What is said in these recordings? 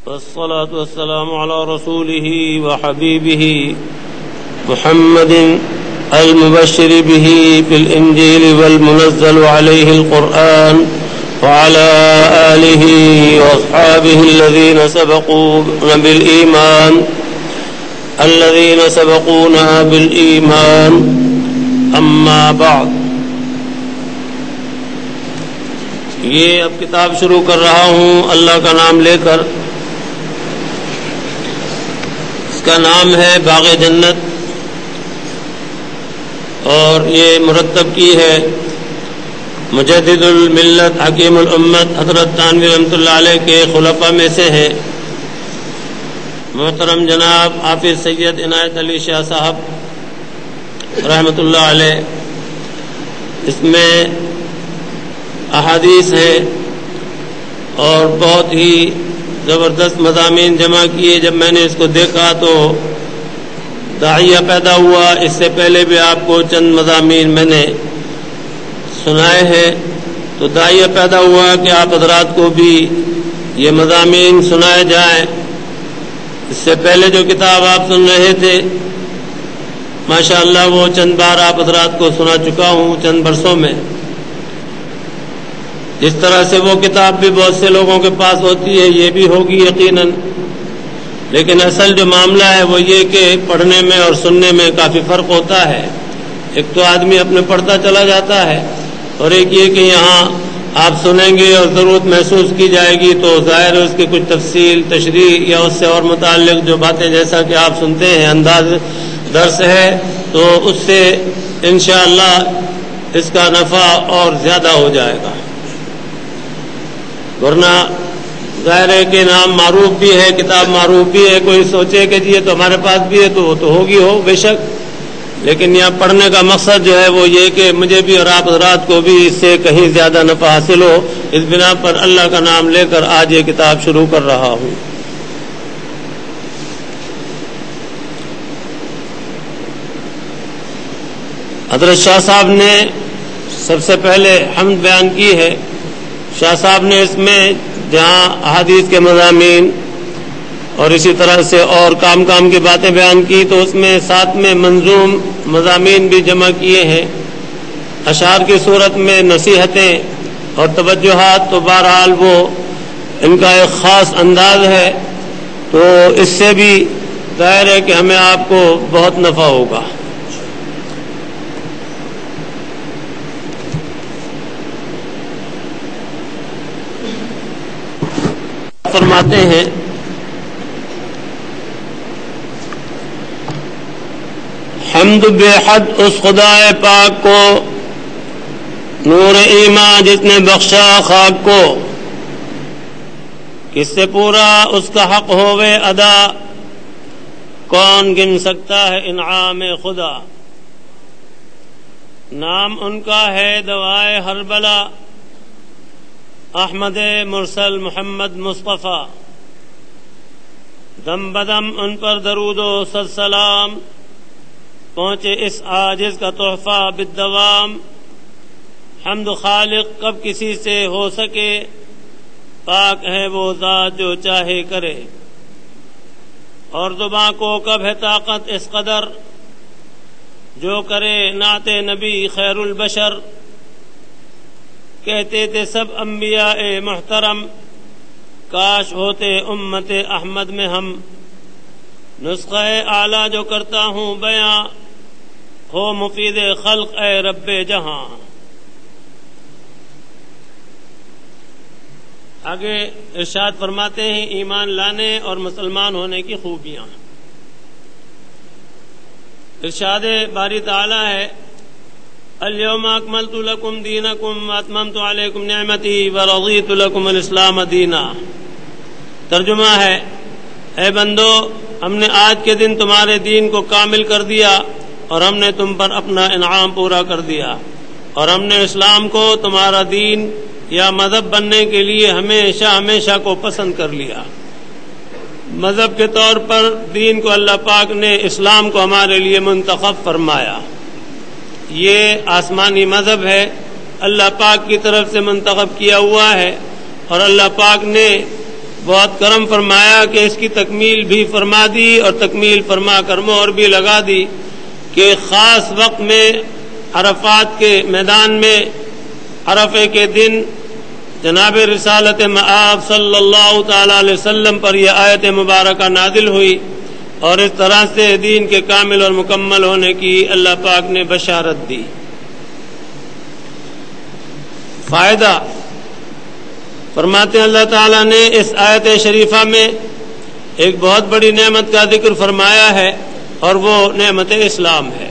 والصلاة والسلام على رسوله وحبيبه محمد المبشر به في الإنجيل والمنزل عليه القرآن وعلى آله وأصحابه الذين سبقونا بالإيمان أما بعد. یہ اب کتاب شروع کر رہا ہوں اللہ کا نام لے کر. اس کا نام ہے باغ جنت اور یہ مرتب کی ہے مجدد الملت حکیم الامت حضرت تھانوی رحمۃ اللہ علیہ کے خلفاء میں سے ہیں محترم جناب حافظ سید عنایت علی شاہ صاحب رحمۃ اللہ علیہ. اس میں احادیث ہیں اور بہت ہی زبردست مضامین جمع کیے. جب میں نے اس کو دیکھا تو داعیہ پیدا ہوا. اس سے پہلے بھی آپ کو چند مضامین میں نے سنائے ہیں تو داعیہ پیدا ہوا کہ آپ حضرات کو بھی یہ مضامین سنائے جائیں. اس سے پہلے جو کتاب آپ سن رہے تھے ماشاءاللہ وہ چند بار آپ حضرات کو سنا چکا ہوں چند برسوں میں. جس طرح سے وہ کتاب بھی بہت سے لوگوں کے پاس ہوتی ہے یہ بھی ہوگی یقیناً، لیکن اصل جو معاملہ ہے وہ یہ کہ پڑھنے میں اور سننے میں کافی فرق ہوتا ہے. ایک تو آدمی اپنے پڑھتا چلا جاتا ہے اور ایک یہ کہ یہاں آپ سنیں گے اور ضرورت محسوس کی جائے گی تو ظاہر ہے اس کی کچھ تفصیل تشریح یا اس سے اور متعلق جو باتیں جیسا کہ آپ سنتے ہیں انداز درس ہے تو اس سے انشاءاللہ اس کا نفع اور زیادہ ہو جائے گا. ورنہ ظاہر ہے کہ نام معروف بھی ہے کتاب معروف بھی ہے. کوئی سوچے کہ جی یہ تو ہمارے پاس بھی ہے تو وہ تو ہوگی ہو بے شک، لیکن یہاں پڑھنے کا مقصد جو ہے وہ یہ کہ مجھے بھی اور آپ حضرات کو بھی اس سے کہیں زیادہ نفع حاصل ہو. اس بنا پر اللہ کا نام لے کر آج یہ کتاب شروع کر رہا ہوں. حضرت شاہ صاحب نے سب سے پہلے حمد بیان کی ہے. شاہ صاحب نے اس میں جہاں احادیث کے مضامین اور اسی طرح سے اور کام کی باتیں بیان کی تو اس میں ساتھ میں منظوم مضامین بھی جمع کیے ہیں. اشعار کی صورت میں نصیحتیں اور توجہات تو بہرحال وہ ان کا ایک خاص انداز ہے تو اس سے بھی ظاہر ہے کہ ہمیں آپ کو بہت نفع ہوگا. فرماتے ہیں حمد بے حد اس خدائے پاک کو نور ایمان جس نے بخشا خاک کو کس سے پورا اس کا حق ہووے ادا کون گن سکتا ہے انعام خدا. نام ان کا ہے دوائے ہر بلا احمد مرسل محمد مصطفیٰ دم بدم ان پر درود و صد سلام پہنچے اس عاجز کا تحفہ بالدوام. حمد خالق کب کسی سے ہو سکے پاک ہے وہ ذات جو چاہے کرے اور زباں کو کب ہے طاقت اس قدر جو کرے نعت نبی خیر البشر. کہتے تھے سب انبیاء محترم کاش ہوتے امت احمد میں ہم. نسخہ اعلیٰ جو کرتا ہوں بیاں ہو مفید خلق اے رب جہاں. آگے ارشاد فرماتے ہیں ایمان لانے اور مسلمان ہونے کی خوبیاں. ارشاد باری تعالی ہے اليوم اکملت لکم دینکم واتممت علیکم نعمتی ورضیت لکم الاسلام دینا. ترجمہ ہے اے بندو ہم نے آج کے دن تمہارے دین کو کامل کر دیا اور ہم نے تم پر اپنا انعام پورا کر دیا اور ہم نے اسلام کو تمہارا دین یا مذہب بننے کے لیے ہمیشہ کو پسند کر لیا. مذہب کے طور پر دین کو اللہ پاک نے اسلام کو ہمارے لیے منتخب فرمایا. یہ آسمانی مذہب ہے اللہ پاک کی طرف سے منتخب کیا ہوا ہے اور اللہ پاک نے بہت کرم فرمایا کہ اس کی تکمیل بھی فرما دی، اور تکمیل فرما کر مہر بھی لگا دی کہ خاص وقت میں عرفات کے میدان میں عرفے کے دن جناب رسالت مآب صلی اللہ تعالی علیہ وسلم پر یہ آیت مبارکہ نازل ہوئی، اور اس طرح سے دین کے کامل اور مکمل ہونے کی اللہ پاک نے بشارت دی۔ فائدہ فرماتے ہیں اللہ تعالیٰ نے اس آیت شریفہ میں ایک بہت بڑی نعمت کا ذکر فرمایا ہے، اور وہ نعمت اسلام ہے۔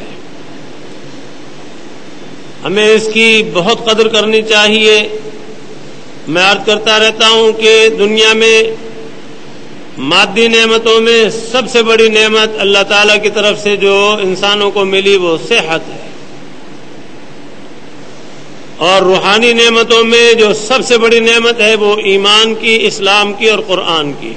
ہمیں اس کی بہت قدر کرنی چاہیے۔ میں عرض کرتا رہتا ہوں کہ دنیا میں مادی نعمتوں میں سب سے بڑی نعمت اللہ تعالیٰ کی طرف سے جو انسانوں کو ملی وہ صحت ہے، اور روحانی نعمتوں میں جو سب سے بڑی نعمت ہے وہ ایمان کی، اسلام کی اور قرآن کی۔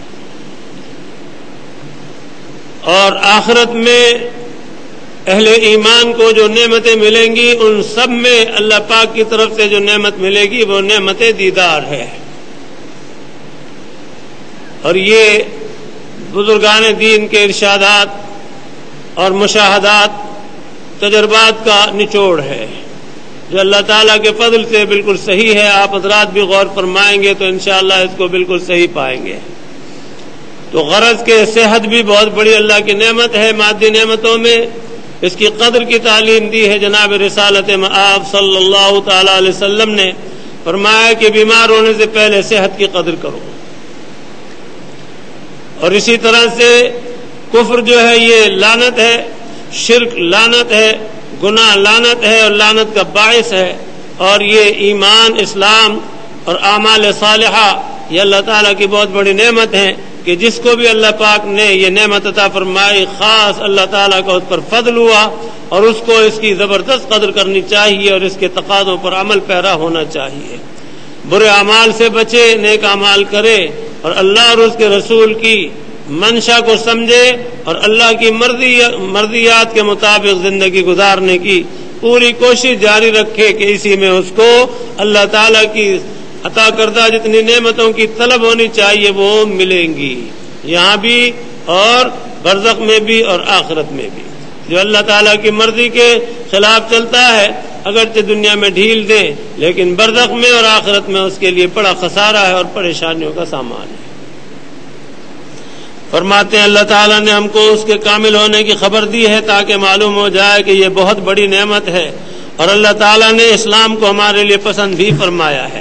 اور آخرت میں اہل ایمان کو جو نعمتیں ملیں گی ان سب میں اللہ پاک کی طرف سے جو نعمت ملے گی وہ نعمت دیدار ہے۔ اور یہ بزرگان دین کے ارشادات اور مشاہدات، تجربات کا نچوڑ ہے جو اللہ تعالیٰ کے فضل سے بالکل صحیح ہے۔ آپ حضرات بھی غور فرمائیں گے تو انشاءاللہ اس کو بالکل صحیح پائیں گے۔ تو غرض کہ صحت بھی بہت بڑی اللہ کی نعمت ہے مادی نعمتوں میں، اس کی قدر کی تعلیم دی ہے جناب رسالت مآب صلی اللہ تعالی علیہ وسلم نے۔ فرمایا کہ بیمار ہونے سے پہلے صحت کی قدر کرو۔ اور اسی طرح سے کفر جو ہے یہ لعنت ہے، شرک لعنت ہے، گناہ لعنت ہے اور لعنت کا باعث ہے، اور یہ ایمان، اسلام اور اعمال صالحہ یہ اللہ تعالیٰ کی بہت بڑی نعمت ہے کہ جس کو بھی اللہ پاک نے یہ نعمت عطا فرمائی خاص اللہ تعالیٰ کا اس پر فضل ہوا، اور اس کو اس کی زبردست قدر کرنی چاہیے اور اس کے تقاضوں پر عمل پیرا ہونا چاہیے۔ برے اعمال سے بچے، نیک اعمال کرے، اور اللہ اور اس کے رسول کی منشا کو سمجھے اور اللہ کی مرضیات کے مطابق زندگی گزارنے کی پوری کوشش جاری رکھے کہ اسی میں اس کو اللہ تعالیٰ کی عطا کردہ جتنی نعمتوں کی طلب ہونی چاہیے وہ ملیں گی، یہاں بھی اور برزخ میں بھی اور آخرت میں بھی۔ جو اللہ تعالیٰ کی مرضی کے خلاف چلتا ہے اگرچہ دنیا میں ڈھیل دیں، لیکن برزخ میں اور آخرت میں اس کے لیے بڑا خسارہ ہے اور پریشانیوں کا سامان ہے۔ فرماتے ہیں اللہ تعالیٰ نے ہم کو اس کے کامل ہونے کی خبر دی ہے تاکہ معلوم ہو جائے کہ یہ بہت بڑی نعمت ہے، اور اللہ تعالیٰ نے اسلام کو ہمارے لیے پسند بھی فرمایا ہے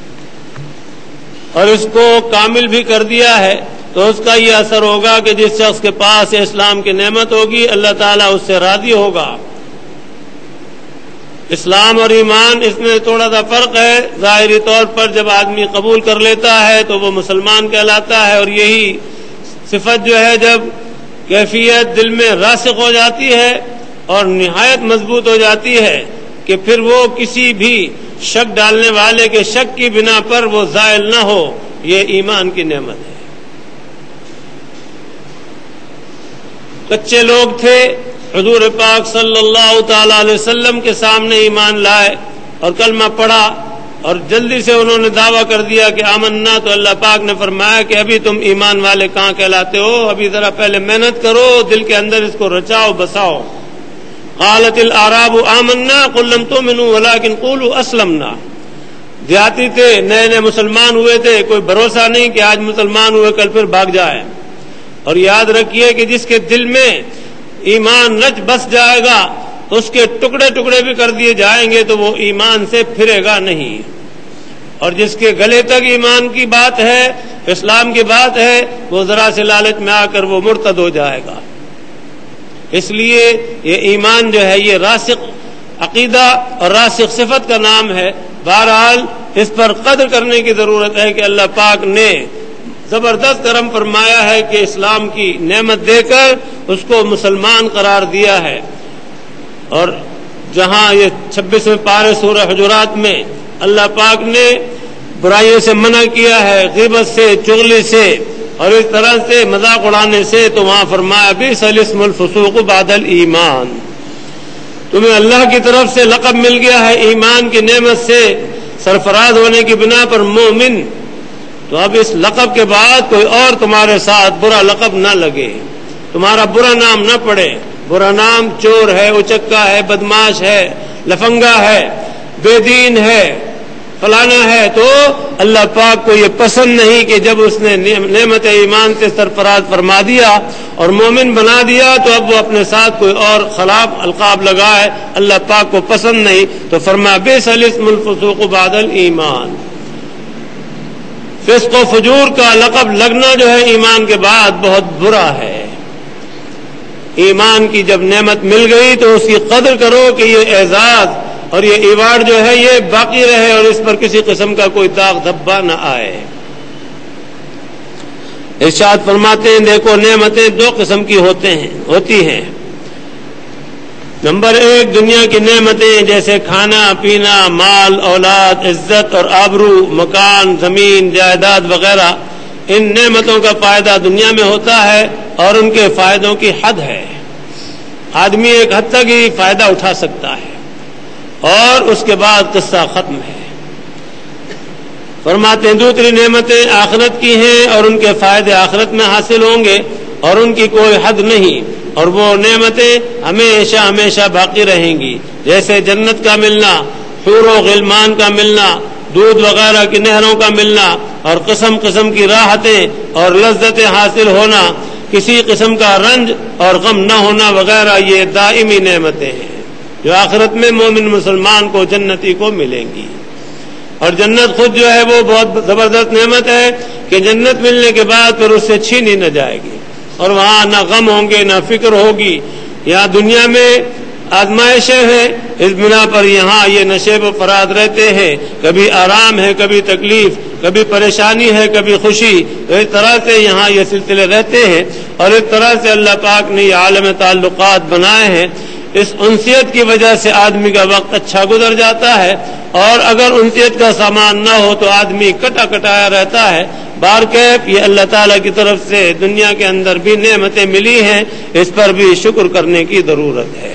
اور اس کو کامل بھی کر دیا ہے۔ تو اس کا یہ اثر ہوگا کہ جس شخص کے پاس اسلام کی نعمت ہوگی اللہ تعالیٰ اس سے راضی ہوگا۔ اسلام اور ایمان اس میں تھوڑا سا فرق ہے۔ ظاہری طور پر جب آدمی قبول کر لیتا ہے تو وہ مسلمان کہلاتا ہے، اور یہی صفت جو ہے جب کیفیت دل میں راسخ ہو جاتی ہے اور نہایت مضبوط ہو جاتی ہے کہ پھر وہ کسی بھی شک ڈالنے والے کے شک کی بنا پر وہ زائل نہ ہو، یہ ایمان کی نعمت ہے۔ کچے لوگ تھے، حضور پاک صلی اللہ تعالی علیہ وسلم کے سامنے ایمان لائے اور کلمہ پڑھا، اور جلدی سے انہوں نے دعویٰ کر دیا کہ آمنا، تو اللہ پاک نے فرمایا کہ ابھی تم ایمان والے کہاں کہلاتے ہو، ابھی ذرا پہلے محنت کرو، دل کے اندر اس کو رچاؤ بساؤ۔ قالت الاعراب آمنا قل لم تؤمنوا ولكن قولوا اسلمنا۔ دیہاتی تھے، نئے نئے مسلمان ہوئے تھے، کوئی بھروسہ نہیں کہ آج مسلمان ہوئے کل پھر بھاگ جائے۔ اور یاد رکھیے کہ جس کے دل میں ایمان رچ بس جائے گا اس کے ٹکڑے ٹکڑے بھی کر دیے جائیں گے تو وہ ایمان سے پھرے گا نہیں، اور جس کے گلے تک ایمان کی بات ہے، اسلام کی بات ہے، وہ ذرا سے لالچ میں آ کر وہ مرتد ہو جائے گا۔ اس لیے یہ ایمان جو ہے یہ راسخ عقیدہ اور راسخ صفت کا نام ہے۔ بہرحال اس پر قدر کرنے کی ضرورت ہے کہ اللہ پاک نے زبردست کرم فرمایا ہے کہ اسلام کی نعمت دے کر اس کو مسلمان قرار دیا ہے۔ اور جہاں یہ 26ویں پارے سورہ حجرات میں اللہ پاک نے برائیوں سے منع کیا ہے، غیبت سے، چغلی سے اور اس طرح سے مذاق اڑانے سے، تو وہاں فرمایا بئس الاسم الفسوق بعد الایمان۔ تمہیں اللہ کی طرف سے لقب مل گیا ہے ایمان کی نعمت سے سرفراز ہونے کی بنا پر مومن، تو اب اس لقب کے بعد کوئی اور تمہارے ساتھ برا لقب نہ لگے، تمہارا برا نام نہ پڑے۔ برا نام چور ہے، اچکا ہے، بدماش ہے، لفنگا ہے، بے دین ہے، فلانا ہے، تو اللہ پاک کو یہ پسند نہیں کہ جب اس نے نعمت ایمان سے سرفراز فرما دیا اور مومن بنا دیا تو اب وہ اپنے ساتھ کوئی اور خلاف القاب لگائے، اللہ پاک کو پسند نہیں۔ تو فرمایا بئس الاسم الفسوق بعد الایمان، فسق و فجور کا لقب لگنا جو ہے ایمان کے بعد بہت برا ہے۔ ایمان کی جب نعمت مل گئی تو اس کی قدر کرو کہ یہ اعزاز اور یہ ایوارڈ جو ہے یہ باقی رہے اور اس پر کسی قسم کا کوئی داغ دھبا نہ آئے۔ ارشاد فرماتے ہیں دیکھو نعمتیں دو قسم کی ہوتی ہیں۔ نمبر ایک، دنیا کی نعمتیں جیسے کھانا پینا، مال اولاد، عزت اور آبرو، مکان، زمین، جائیداد وغیرہ، ان نعمتوں کا فائدہ دنیا میں ہوتا ہے اور ان کے فائدوں کی حد ہے۔ آدمی ایک حد تک ہی فائدہ اٹھا سکتا ہے اور اس کے بعد قصہ ختم ہے۔ فرماتے ہیں دوسری نعمتیں آخرت کی ہیں اور ان کے فائدے آخرت میں حاصل ہوں گے اور ان کی کوئی حد نہیں، اور وہ نعمتیں ہمیشہ ہمیشہ باقی رہیں گی، جیسے جنت کا ملنا، حور و غلمان کا ملنا، دودھ وغیرہ کی نہروں کا ملنا اور قسم قسم کی راحتیں اور لذتیں حاصل ہونا، کسی قسم کا رنج اور غم نہ ہونا وغیرہ، یہ دائمی نعمتیں ہیں جو آخرت میں مومن مسلمان کو جنتی کو ملیں گی۔ اور جنت خود جو ہے وہ بہت زبردست نعمت ہے کہ جنت ملنے کے بعد پھر اس سے چھینی نہ جائے گی، اور وہاں نہ غم ہوں گے نہ فکر ہوگی۔ یہاں دنیا میں آزمائشیں ہیں، اس بنا پر یہاں یہ نشیب و فراد رہتے ہیں، کبھی آرام ہے، کبھی تکلیف، کبھی پریشانی ہے، کبھی خوشی، تو اس طرح سے یہاں یہ سلسلے رہتے ہیں، اور اس طرح سے اللہ پاک نے یہ عالم تعلقات بنائے ہیں۔ اس انسیت کی وجہ سے آدمی کا وقت اچھا گزر جاتا ہے، اور اگر انسیت کا سامان نہ ہو تو آدمی کٹا کٹایا رہتا ہے۔ بارکیف یہ اللہ تعالیٰ کی طرف سے دنیا کے اندر بھی نعمتیں ملی ہیں، اس پر بھی شکر کرنے کی ضرورت ہے۔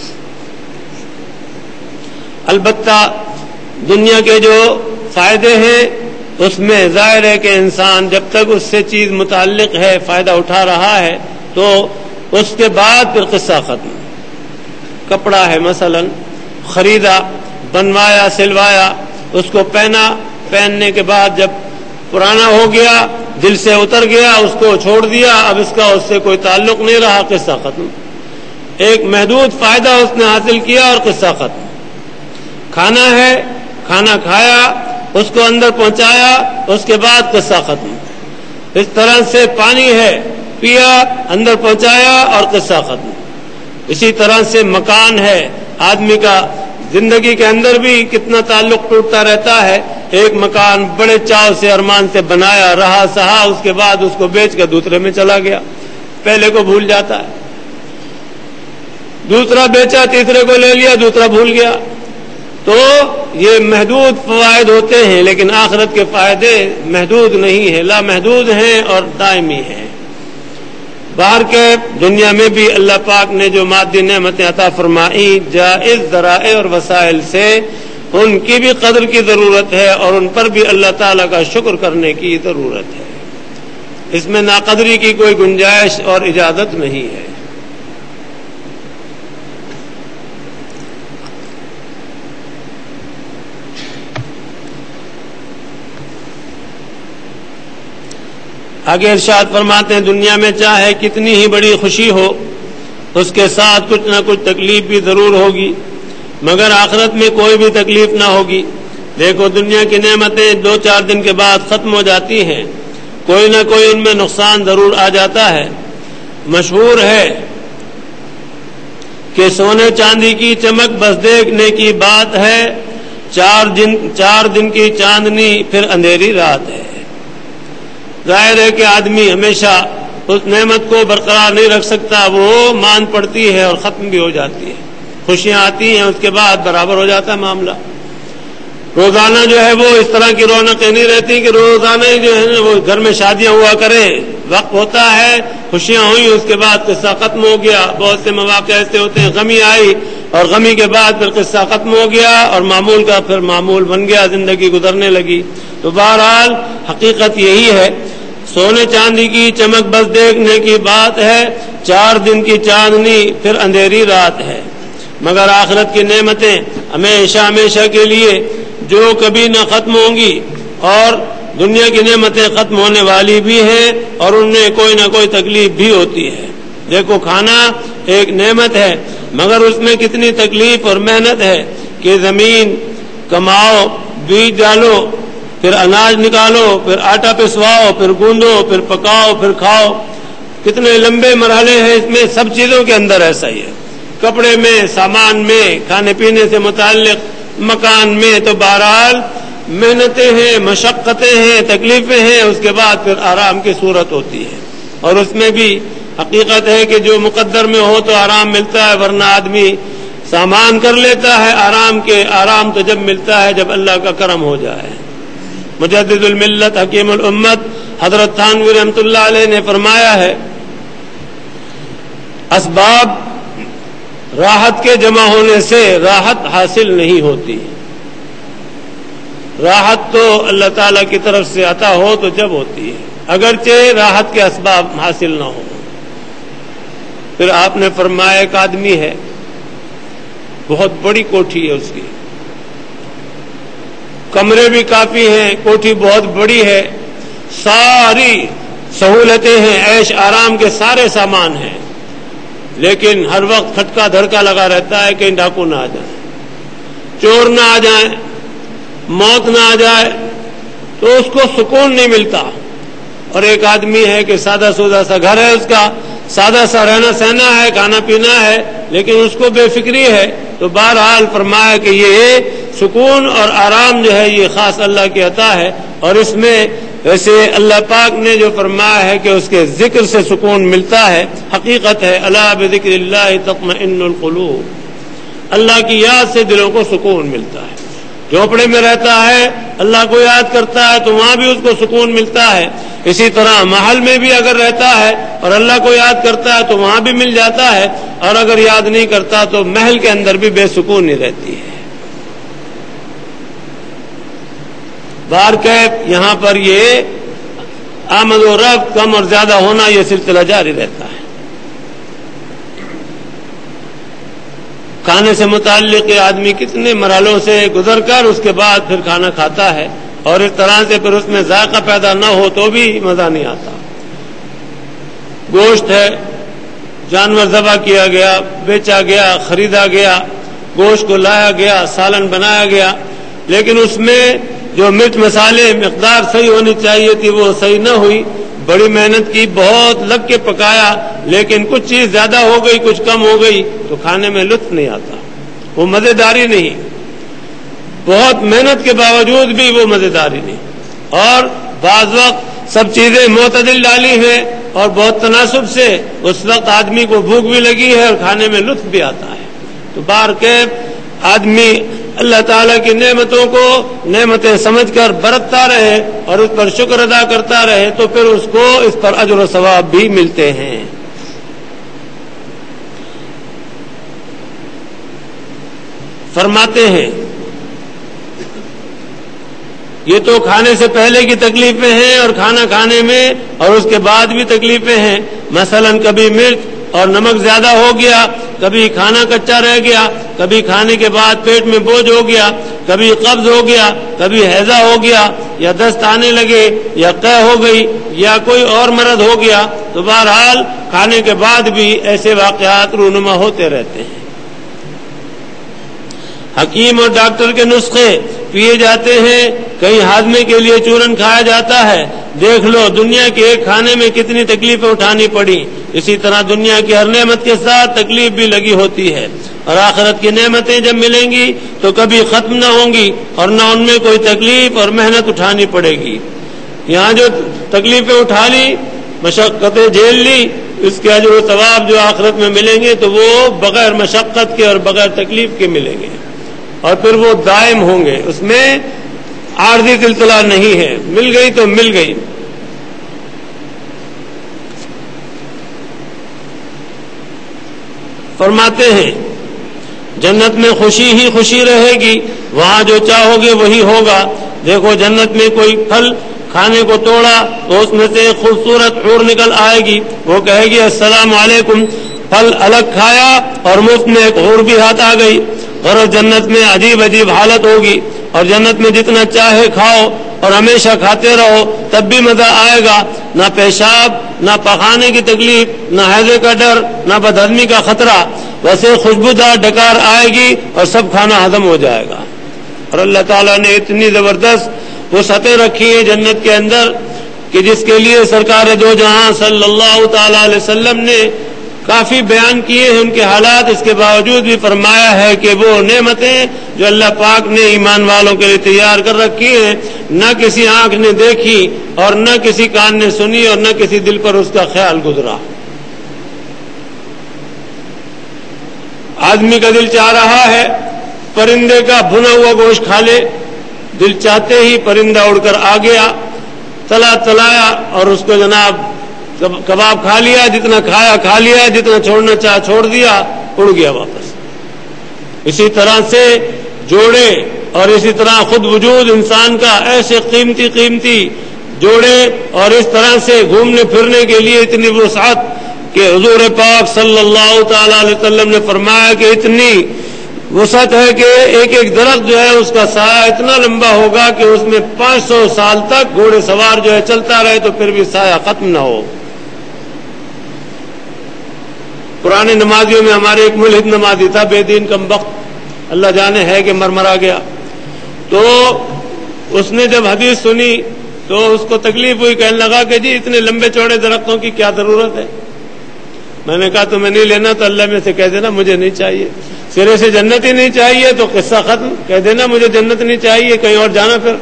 البتہ دنیا کے جو فائدے ہیں اس میں ظاہر ہے کہ انسان جب تک اس سے چیز متعلق ہے، فائدہ اٹھا رہا ہے، تو اس کے بعد پھر قصہ ختم۔ کپڑا ہے مثلا خریدا، بنوایا، سلوایا، اس کو پہنا، پہننے کے بعد جب پرانا ہو گیا، دل سے اتر گیا، اس کو چھوڑ دیا، اب اس کا اس سے کوئی تعلق نہیں رہا، قصہ ختم۔ ایک محدود فائدہ اس نے حاصل کیا اور قصہ ختم۔ کھانا ہے، کھانا کھایا، اس کو اندر پہنچایا، اس کے بعد قصہ ختم۔ اس طرح سے پانی ہے، پیا، اندر پہنچایا اور قصہ ختم۔ اسی طرح سے مکان ہے، آدمی کا زندگی کے اندر بھی کتنا تعلق ٹوٹتا رہتا ہے۔ ایک مکان بڑے چاو سے ارمان سے بنایا، رہا سہا، اس کے بعد اس کو بیچ کے دوسرے میں چلا گیا، پہلے کو بھول جاتا ہے۔ دوسرا بیچا، تیسرے کو لے لیا، دوسرا بھول گیا۔ تو یہ محدود فوائد ہوتے ہیں، لیکن آخرت کے فائدے محدود نہیں ہیں، لامحدود ہیں اور دائمی ہیں۔ باہر کے دنیا میں بھی اللہ پاک نے جو مادی نعمتیں عطا فرمائی، جائز ذرائع اور وسائل سے، ان کی بھی قدر کی ضرورت ہے اور ان پر بھی اللہ تعالیٰ کا شکر کرنے کی ضرورت ہے۔ اس میں ناقدری کی کوئی گنجائش اور اجازت نہیں ہے۔ آگے ارشاد فرماتے ہیں دنیا میں چاہے کتنی ہی بڑی خوشی ہو، اس کے ساتھ کچھ نہ کچھ تکلیف بھی ضرور ہوگی، مگر آخرت میں کوئی بھی تکلیف نہ ہوگی۔ دیکھو دنیا کی نعمتیں 2-4 دن کے بعد ختم ہو جاتی ہیں، کوئی نہ کوئی ان میں نقصان ضرور آ جاتا ہے۔ مشہور ہے کہ سونے چاندی کی چمک بس دیکھنے کی بات ہے، 4 دن کی چاندنی پھر اندھیری رات ہے۔ ظاہر ہے کہ آدمی ہمیشہ اس نعمت کو برقرار نہیں رکھ سکتا، وہ مان پڑتی ہے اور ختم بھی ہو جاتی ہے۔ خوشیاں آتی ہیں، اس کے بعد برابر ہو جاتا ہے معاملہ۔ روزانہ جو ہے وہ اس طرح کی رونقیں نہیں رہتی کہ روزانہ ہی جو ہے وہ گھر میں شادیاں ہوا کریں، وقت ہوتا ہے، خوشیاں ہوئی، اس کے بعد قصہ ختم ہو گیا۔ بہت سے مواقع ایسے ہوتے ہیں، غمی آئی، اور غمی کے بعد پھر قصہ ختم ہو گیا اور معمول کا پھر معمول بن گیا، زندگی گزرنے لگی۔ تو بہرحال حقیقت یہی ہے، سونے چاندی کی چمک بس دیکھنے کی بات ہے، 4 دن کی چاندنی پھر اندھیری رات ہے، مگر آخرت کی نعمتیں ہمیشہ ہمیشہ کے لیے جو کبھی نہ ختم ہوں گی، اور دنیا کی نعمتیں ختم ہونے والی بھی ہیں اور ان میں کوئی نہ کوئی تکلیف بھی ہوتی ہے۔ دیکھو کھانا ایک نعمت ہے، مگر اس میں کتنی تکلیف اور محنت ہے کہ زمین کماؤ، بیج ڈالو، پھر اناج نکالو، پھر آٹا پسواؤ، پھر گوندو، پھر پکاؤ، پھر کھاؤ، کتنے لمبے مرحلے ہیں اس میں۔ سب چیزوں کے اندر ایسا ہی ہے، کپڑے میں، سامان میں، کھانے پینے سے متعلق، مکان میں، تو بہرحال محنتیں ہیں، مشقتیں ہیں، تکلیفیں ہیں، اس کے بعد پھر آرام کی صورت ہوتی ہے۔ اور اس میں بھی حقیقت ہے کہ جو مقدر میں ہو تو آرام ملتا ہے، ورنہ آدمی سامان کر لیتا ہے آرام کے۔ آرام تو جب ملتا ہے جب اللہ کا کرم ہو جائے۔ مجدد الملت حکیم الامت حضرت تھانوی رحمۃ اللہ علیہ نے فرمایا ہے، اسباب راحت کے جمع ہونے سے راحت حاصل نہیں ہوتی، راحت تو اللہ تعالی کی طرف سے عطا ہو تو جب ہوتی ہے، اگرچہ راحت کے اسباب حاصل نہ ہو۔ پھر آپ نے فرمایا ایک آدمی ہے، بہت بڑی کوٹھی ہے اس کی، کمرے بھی کافی ہیں، کوٹھی بہت بڑی ہے، ساری سہولتیں ہیں، عیش آرام کے سارے سامان ہیں، لیکن ہر وقت کھٹکا دھڑکا لگا رہتا ہے کہ ڈاکو نہ آ جائیں، چور نہ آ جائیں، موت نہ آ جائے، تو اس کو سکون نہیں ملتا۔ اور ایک آدمی ہے کہ سادہ سودہ سا گھر ہے اس کا، سادہ سا رہنا سہنا ہے، کھانا پینا ہے، لیکن اس کو بے فکری ہے۔ تو بہرحال فرمایا کہ یہ سکون اور آرام جو ہے یہ خاص اللہ کی عطا ہے، اور اس میں ویسے اللہ پاک نے جو فرمایا ہے کہ اس کے ذکر سے سکون ملتا ہے، حقیقت ہے الا بذکر اللہ تطمئن القلوب، اللہ کی یاد سے دلوں کو سکون ملتا ہے۔ جھونپڑے میں رہتا ہے، اللہ کو یاد کرتا ہے تو وہاں بھی اس کو سکون ملتا ہے، اسی طرح محل میں بھی اگر رہتا ہے اور اللہ کو یاد کرتا ہے تو وہاں بھی مل جاتا ہے، اور اگر یاد نہیں کرتا تو محل کے اندر بھی بے سکونی رہتی ہے۔ بار کیف یہاں پر یہ آمد و رفت کم اور زیادہ ہونا یہ سلسلہ جاری رہتا ہے۔ کھانے سے متعلق یہ آدمی کتنے مرحلوں سے گزر کر اس کے بعد پھر کھانا کھاتا ہے، اور اس طرح سے پھر اس میں ذائقہ پیدا نہ ہو تو بھی مزہ نہیں آتا۔ گوشت ہے، جانور ذبح کیا گیا، بیچا گیا، خریدا گیا، گوشت کو لایا گیا، سالن بنایا گیا، لیکن اس میں جو مرچ مسالے مقدار صحیح ہونی چاہیے تھی وہ صحیح نہ ہوئی، بڑی محنت کی، بہت لگ کے پکایا، لیکن کچھ چیز زیادہ ہو گئی، کچھ کم ہو گئی، تو کھانے میں لطف نہیں آتا، وہ مزیداری نہیں، بہت محنت کے باوجود بھی وہ مزیداری نہیں۔ اور بعض وقت سب چیزیں معتدل ڈالی ہیں اور بہت تناسب سے اس وقت آدمی کو بھوک بھی لگی ہے اور کھانے میں لطف بھی آتا ہے۔ تو بار کیف آدمی اللہ تعالیٰ کی نعمتوں کو نعمتیں سمجھ کر برتتا رہے اور اس پر شکر ادا کرتا رہے تو پھر اس کو اس پر اجر و ثواب بھی ملتے ہیں۔ فرماتے ہیں یہ تو کھانے سے پہلے کی تکلیفیں ہیں اور کھانا کھانے میں اور اس کے بعد بھی تکلیفیں ہیں۔ مثلا کبھی مرچ اور نمک زیادہ ہو گیا، کبھی کھانا کچا رہ گیا، کبھی کھانے کے بعد پیٹ میں بوجھ ہو گیا، کبھی قبض ہو گیا، کبھی ہیضہ ہو گیا، یا دست آنے لگے، یا قے ہو گئی، یا کوئی اور مرض ہو گیا، تو بہرحال کھانے کے بعد بھی ایسے واقعات رونما ہوتے رہتے ہیں۔ حکیم اور ڈاکٹر کے نسخے پیے جاتے ہیں، کہیں ہاضمے کے لیے چورن کھایا جاتا ہے۔ دیکھ لو دنیا کے ایک کھانے میں کتنی تکلیفیں اٹھانی پڑی، اسی طرح دنیا کی ہر نعمت کے ساتھ تکلیف بھی لگی ہوتی ہے، اور آخرت کی نعمتیں جب ملیں گی تو کبھی ختم نہ ہوں گی اور نہ ان میں کوئی تکلیف اور محنت اٹھانی پڑے گی۔ یہاں جو تکلیفیں اٹھا لی، مشقتیں جھیل لی، اس کے اجر و ثواب جو آخرت میں ملیں گے تو وہ بغیر مشقت کے اور بغیر تکلیف کے ملیں گے، اور پھر وہ دائم ہوں گے، اس میں عارضی زلزلہ نہیں ہے، مل گئی تو مل گئی۔ فرماتے ہیں جنت میں خوشی ہی خوشی رہے گی، وہاں جو چاہو گے وہی ہوگا۔ دیکھو جنت میں کوئی پھل کھانے کو توڑا تو اس میں سے ایک خوبصورت حور نکل آئے گی، وہ کہے گی السلام علیکم، پھل الگ کھایا اور مفت میں ایک حور بھی ہاتھ آ گئی۔ اور جنت میں عجیب عجیب حالت ہوگی، اور جنت میں جتنا چاہے کھاؤ اور ہمیشہ کھاتے رہو تب بھی مزہ آئے گا، نہ پیشاب، نہ پخانے کی تکلیف، نہ ہیضے کا ڈر، نہ بدہضمی کا خطرہ، ویسے خوشبودار ڈکار آئے گی اور سب کھانا ہضم ہو جائے گا۔ اور اللہ تعالیٰ نے اتنی زبردست وسعتیں رکھی ہیں جنت کے اندر کہ جس کے لیے سرکار دو جہاں صلی اللہ تعالی علیہ وسلم نے کافی بیان کیے ہیں ان کے حالات، اس کے باوجود بھی فرمایا ہے کہ وہ نعمتیں جو اللہ پاک نے ایمان والوں کے لیے تیار کر رکھی ہیں نہ کسی آنکھ نے دیکھی اور نہ کسی کان نے سنی اور نہ کسی دل پر اس کا خیال گزرا۔ آدمی کا دل چاہ رہا ہے پرندے کا بھنا ہوا گوشت کھا لے، دل چاہتے ہی پرندہ اڑ کر آ گیا، تلایا اور اس کو جناب کباب کھا لیا، جتنا کھایا کھا لیا، جتنا چھوڑنا چاہ چھوڑ دیا، اڑ گیا واپس۔ اسی طرح سے جوڑے اور اسی طرح خود وجود انسان کا ایسے قیمتی قیمتی جوڑے اور اس طرح سے گھومنے پھرنے کے لیے اتنی وسعت کہ حضور پاک صلی اللہ تعالی علیہ وسلم نے فرمایا کہ اتنی وسعت ہے کہ ایک ایک درخت جو ہے اس کا سایہ اتنا لمبا ہوگا کہ اس میں 500 سال تک گھوڑے سوار جو ہے چلتا رہے تو پھر بھی سایہ ختم نہ ہو۔ پرانے نمازیوں میں ہمارے ایک ملحد نمازی تھا، بے دین کم بخت، اللہ جانے ہے کہ مرمرا گیا، تو اس نے جب حدیث سنی تو اس کو تکلیف ہوئی، کہنے لگا کہ جی اتنے لمبے چوڑے درختوں کی کیا ضرورت ہے؟ میں نے کہا تمہیں نہیں لینا تو اللہ میں سے کہہ دینا مجھے نہیں چاہیے، سرے سے جنت ہی نہیں چاہیے تو قصہ ختم، کہہ دینا مجھے جنت نہیں چاہیے، کہیں اور جانا۔ پھر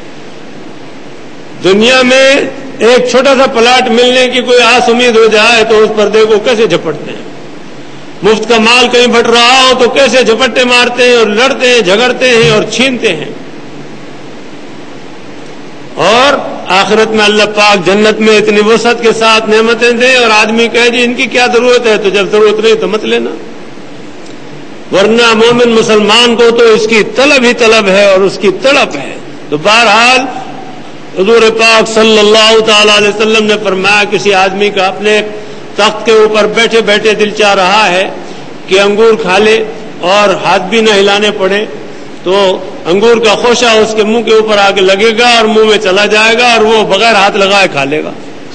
دنیا میں ایک چھوٹا سا پلاٹ ملنے کی کوئی آس امید ہو جائے تو اس پردے کو کیسے جھپٹتے ہیں، مفت کا مال کہیں بٹ رہا ہو تو کیسے جھپٹے مارتے ہیں اور لڑتے ہیں، جھگڑتے ہیں اور چھینتے ہیں۔ اور آخرت میں اللہ پاک جنت میں اتنی وسعت کے ساتھ نعمتیں دے اور آدمی کہے جی ان کی کیا ضرورت ہے، تو جب ضرورت نہیں تو مت لینا، ورنہ مومن مسلمان کو تو اس کی طلب ہی طلب ہے اور اس کی تڑپ ہے۔ تو بہرحال حضور پاک صلی اللہ تعالی علیہ وسلم نے فرمایا کسی آدمی کا اپنے تخت کے اوپر بیٹھے بیٹھے دل چاہ رہا ہے کہ انگور کھا لے اور ہاتھ بھی نہ ہلانے پڑے، تو انگور کا خوشہ اس کے منہ کے اوپر آ کے لگے گا اور منہ میں چلا جائے گا اور وہ بغیر ہاتھ لگائے کھا لے گا۔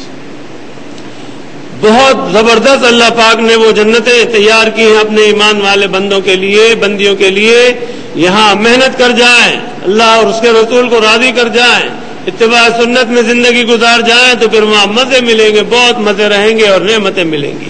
بہت زبردست اللہ پاک نے وہ جنتیں تیار کی ہیں اپنے ایمان والے بندوں کے لیے، بندیوں کے لیے، یہاں محنت کر جائیں، اللہ اور اس کے رسول کو راضی کر جائیں، اتباع سنت میں زندگی گزار جائیں تو پھر وہاں مزے ملیں گے، بہت مزے رہیں گے اور نعمتیں ملیں گی۔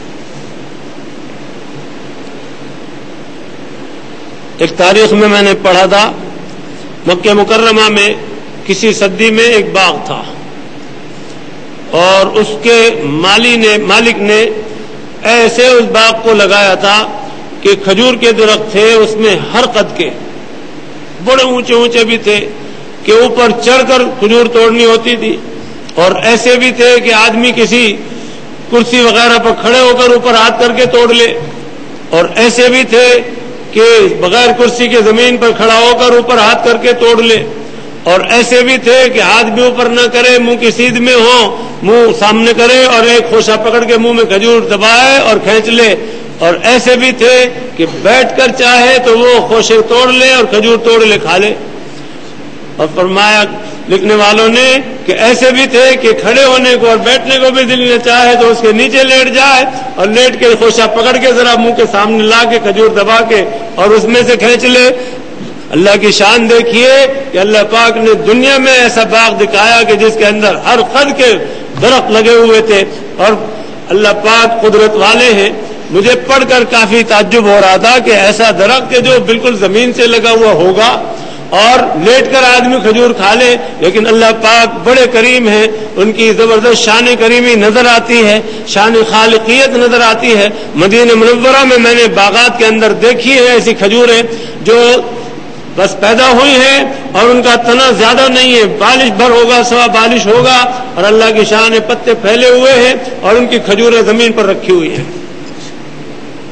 ایک تاریخ میں نے پڑھا تھا مکہ مکرمہ میں کسی صدی میں ایک باغ تھا اور اس کے مالک نے ایسے اس باغ کو لگایا تھا کہ کھجور کے درخت تھے اس میں ہر قد کے، بڑے اونچے اونچے بھی تھے کہ اوپر چڑھ کر کھجور توڑنی ہوتی تھی، اور ایسے بھی تھے کہ آدمی کسی کرسی وغیرہ پر کھڑے ہو کر اوپر ہاتھ کر کے توڑ لے، اور ایسے بھی تھے کہ بغیر کرسی کے زمین پر کھڑا ہو کر اوپر ہاتھ کر کے توڑ لے، اور ایسے بھی تھے کہ ہاتھ بھی اوپر نہ کرے، منہ کی سیدھ میں ہو، منہ سامنے کرے اور ایک خوشہ پکڑ کے منہ میں کھجور دبائے اور کھینچ لے، اور ایسے بھی تھے کہ بیٹھ کر چاہے تو وہ خوشے توڑ لے اور کھجور توڑ لے کھا لے۔ اور فرمایا لکھنے والوں نے کہ ایسے بھی تھے کہ کھڑے ہونے کو اور بیٹھنے کو بھی دل نہ چاہے تو اس کے نیچے لیٹ جائے اور لیٹ کے خوشہ پکڑ کے ذرا منہ کے سامنے لا کے کھجور دبا کے اور اس میں سے کھینچ لے۔ اللہ کی شان دیکھیے کہ اللہ پاک نے دنیا میں ایسا باغ دکھایا کہ جس کے اندر ہر قد کے درخت لگے ہوئے تھے، اور اللہ پاک قدرت والے ہیں۔ مجھے پڑھ کر کافی تعجب ہو رہا تھا کہ ایسا درخت کہ جو بالکل زمین سے لگا ہوا ہوگا اور لیٹ کر آدمی کھجور کھا لے، لیکن اللہ پاک بڑے کریم ہیں، ان کی زبردست شان کریمی نظر آتی ہے، شان خالقیت نظر آتی ہے۔ مدینہ منورہ میں نے باغات کے اندر دیکھی ہے ایسی کھجوریں جو بس پیدا ہوئی ہیں اور ان کا تنا زیادہ نہیں ہے، بالش بھر ہوگا، سوا بالش ہوگا، اور اللہ کی شان پتے پھیلے ہوئے ہیں اور ان کی کھجوریں زمین پر رکھی ہوئی ہیں۔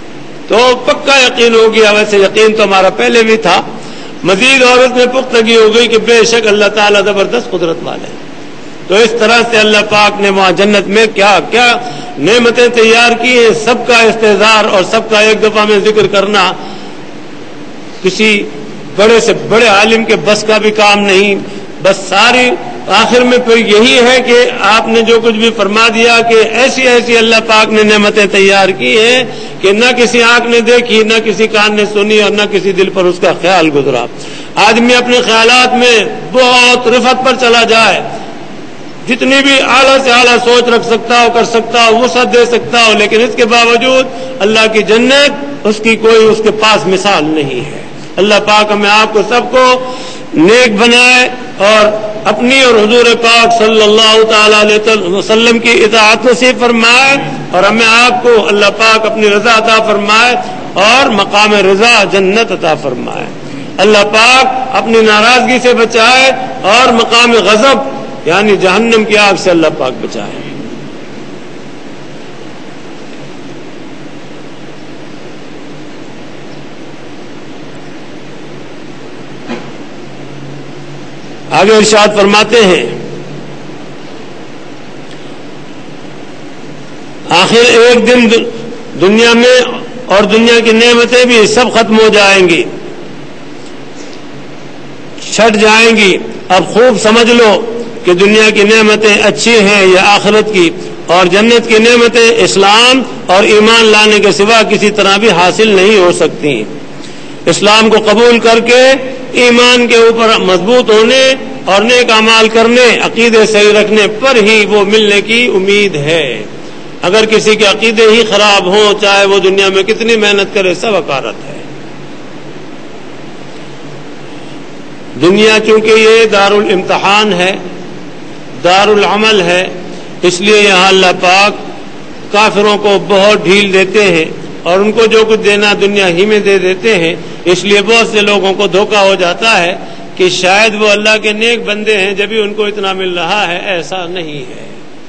تو پکا یقین ہو گیا. ویسے یقین تو ہمارا پہلے بھی تھا, مزید اور اس میں پختگی ہو گئی کہ بے شک اللہ تعالیٰ زبردست قدرت والے. تو اس طرح سے اللہ پاک نے وہاں جنت میں کیا کیا نعمتیں تیار کی ہیں, سب کا استحضار اور سب کا ایک دفعہ میں ذکر کرنا کسی بڑے سے بڑے عالم کے بس کا بھی کام نہیں. بس ساری آخر میں پھر یہی ہے کہ آپ نے جو کچھ بھی فرما دیا کہ ایسی ایسی اللہ پاک نے نعمتیں تیار کی ہیں کہ نہ کسی آنکھ نے دیکھی, نہ کسی کان نے سنی, اور نہ کسی دل پر اس کا خیال گزرا. آدمی اپنے خیالات میں بہت رفعت پر چلا جائے, جتنی بھی اعلیٰ سے اعلیٰ سوچ رکھ سکتا ہو, کر سکتا ہو, وسعت دے سکتا ہو, لیکن اس کے باوجود اللہ کی جنت اس کی کوئی اس کے پاس مثال نہیں ہے. اللہ پاک ہمیں آپ کو سب کو نیک بنائے اور اپنی اور حضور پاک صلی اللہ تعالی علیہ وسلم کی اطاعت نصیب فرمائے, اور ہمیں آپ کو اللہ پاک اپنی رضا عطا فرمائے اور مقام رضا جنت عطا فرمائے. اللہ پاک اپنی ناراضگی سے بچائے اور مقام غضب یعنی جہنم کی آگ سے اللہ پاک بچائے. آگے ارشاد فرماتے ہیں, آخر ایک دن دنیا میں اور دنیا کی نعمتیں بھی سب ختم ہو جائیں گی, چھٹ جائیں گی. اب خوب سمجھ لو کہ دنیا کی نعمتیں اچھی ہیں یا آخرت کی, اور جنت کی نعمتیں اسلام اور ایمان لانے کے سوا کسی طرح بھی حاصل نہیں ہو سکتی. اسلام کو قبول کر کے ایمان کے اوپر مضبوط ہونے اور نیک اعمال کرنے, عقیدے صحیح رکھنے پر ہی وہ ملنے کی امید ہے. اگر کسی کے عقیدے ہی خراب ہوں, چاہے وہ دنیا میں کتنی محنت کرے, سب حقارت ہے. دنیا چونکہ یہ دار الامتحان ہے, دار العمل ہے, اس لیے یہاں اللہ پاک کافروں کو بہت ڈھیل دیتے ہیں اور ان کو جو کچھ دینا دنیا ہی میں دے دیتے ہیں. اس لیے بہت سے لوگوں کو دھوکہ ہو جاتا ہے کہ شاید وہ اللہ کے نیک بندے ہیں جبھی ان کو اتنا مل رہا ہے. ایسا نہیں ہے.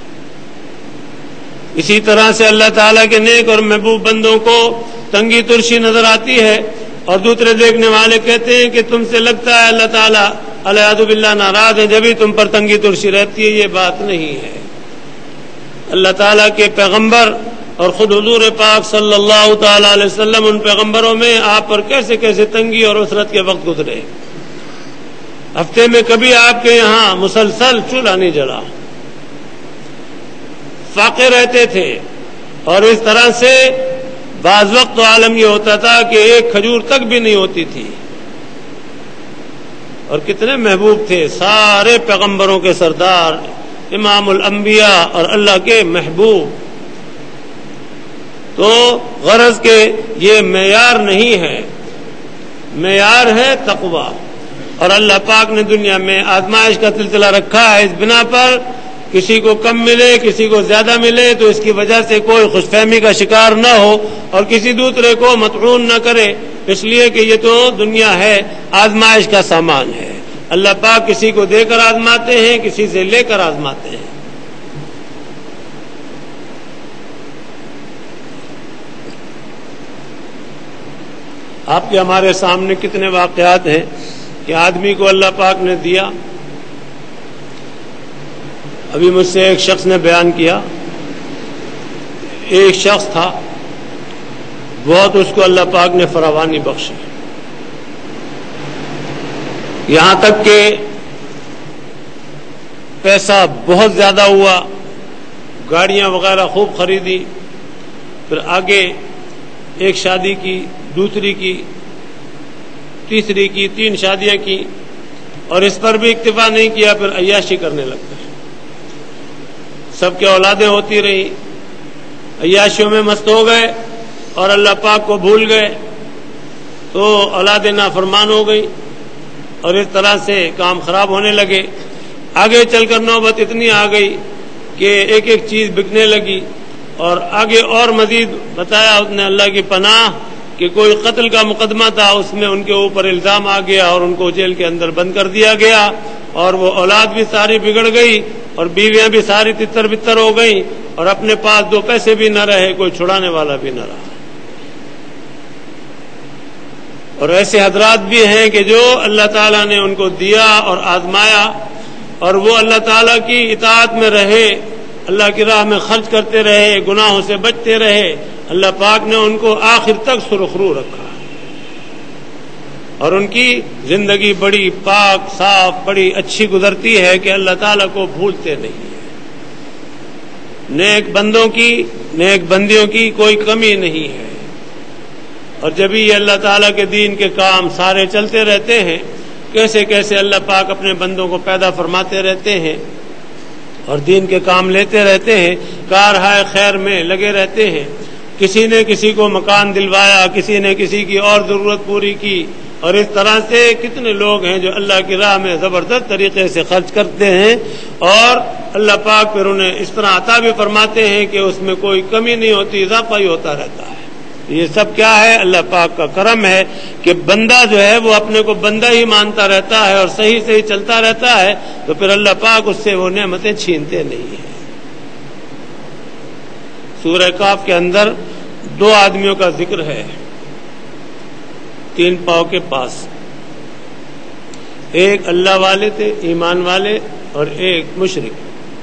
اسی طرح سے اللہ تعالیٰ کے نیک اور محبوب بندوں کو تنگی ترشی نظر آتی ہے, اور دوسرے دیکھنے والے کہتے ہیں کہ تم سے لگتا ہے اللہ تعالیٰ العیاذ باللہ ناراض ہے جبھی تم پر تنگی ترشی رہتی ہے. یہ بات نہیں ہے. اللہ تعالیٰ کے پیغمبر اور خود حضور پاک صلی اللہ تعالی علیہ وسلم, ان پیغمبروں میں آپ پر کیسے کیسے تنگی اور عسرت کے وقت گزرے. ہفتے میں کبھی آپ کے یہاں مسلسل چولہا نہیں جلا, فاقے رہتے تھے, اور اس طرح سے بعض وقت تو عالم یہ ہوتا تھا کہ ایک کھجور تک بھی نہیں ہوتی تھی. اور کتنے محبوب تھے, سارے پیغمبروں کے سردار, امام الانبیاء اور اللہ کے محبوب. تو غرض کے یہ معیار نہیں ہے, معیار ہے تقوی. اور اللہ پاک نے دنیا میں آزمائش کا سلسلہ رکھا ہے اس بنا پر کسی کو کم ملے کسی کو زیادہ ملے تو اس کی وجہ سے کوئی خوش فہمی کا شکار نہ ہو اور کسی دوسرے کو مطعون نہ کرے, اس لیے کہ یہ تو دنیا ہے, آزمائش کا سامان ہے. اللہ پاک کسی کو دے کر آزماتے ہیں, کسی سے لے کر آزماتے ہیں. آپ کے ہمارے سامنے کتنے واقعات ہیں کہ آدمی کو اللہ پاک نے دیا. ابھی مجھ سے ایک شخص نے بیان کیا, ایک شخص تھا بہت, اس کو اللہ پاک نے فراوانی بخشی, یہاں تک کہ پیسہ بہت زیادہ ہوا, گاڑیاں وغیرہ خوب خریدی, پھر آگے ایک شادی کی, دوسری کی, تیسری کی, 3 شادیاں کی, اور اس پر بھی اکتفا نہیں کیا, پھر عیاشی کرنے لگ گئے. سب کے اولادیں ہوتی رہی, عیاشیوں میں مست ہو گئے اور اللہ پاک کو بھول گئے, تو اولادیں نافرمان ہو گئی اور اس طرح سے کام خراب ہونے لگے. آگے چل کر نوبت اتنی آ گئی کہ ایک ایک چیز بکنے لگی, اور آگے اور مزید بتایا اس نے اللہ کی پناہ کہ کوئی قتل کا مقدمہ تھا, اس میں ان کے اوپر الزام آ گیا اور ان کو جیل کے اندر بند کر دیا گیا, اور وہ اولاد بھی ساری بگڑ گئی اور بیویاں بھی ساری تتر بتر ہو گئیں, اور اپنے پاس 2 پیسے بھی نہ رہے, کوئی چھڑانے والا بھی نہ رہا. اور ایسے حضرات بھی ہیں کہ جو اللہ تعالیٰ نے ان کو دیا اور آزمایا اور وہ اللہ تعالیٰ کی اطاعت میں رہے، اللہ کی راہ میں خرچ کرتے رہے، گناہوں سے بچتے رہے، اللہ پاک نے ان کو آخر تک سرخرو رکھا اور ان کی زندگی بڑی پاک صاف بڑی اچھی گزرتی ہے کہ اللہ تعالیٰ کو بھولتے نہیں ہیں۔ نیک بندوں کی نیک بندیوں کی کوئی کمی نہیں ہے، اور جب یہ اللہ تعالیٰ کے دین کے کام سارے چلتے رہتے ہیں، کیسے کیسے اللہ پاک اپنے بندوں کو پیدا فرماتے رہتے ہیں اور دین کے کام لیتے رہتے ہیں، کارہائے خیر میں لگے رہتے ہیں۔ کسی نے کسی کو مکان دلوایا، کسی نے کسی کی اور ضرورت پوری کی، اور اس طرح سے کتنے لوگ ہیں جو اللہ کی راہ میں زبردست طریقے سے خرچ کرتے ہیں، اور اللہ پاک پھر انہیں اس طرح عطا بھی فرماتے ہیں کہ اس میں کوئی کمی نہیں ہوتی، اضافہ ہی ہوتا رہتا ہے۔ یہ سب کیا ہے؟ اللہ پاک کا کرم ہے کہ بندہ جو ہے وہ اپنے کو بندہ ہی مانتا رہتا ہے اور صحیح صحیح چلتا رہتا ہے، تو پھر اللہ پاک اس سے وہ نعمتیں چھینتے نہیں ہیں۔ سورہ کاف کے اندر 2 آدمیوں کا ذکر ہے 3 پاؤں کے پاس، ایک اللہ والے تھے ایمان والے اور ایک مشرک۔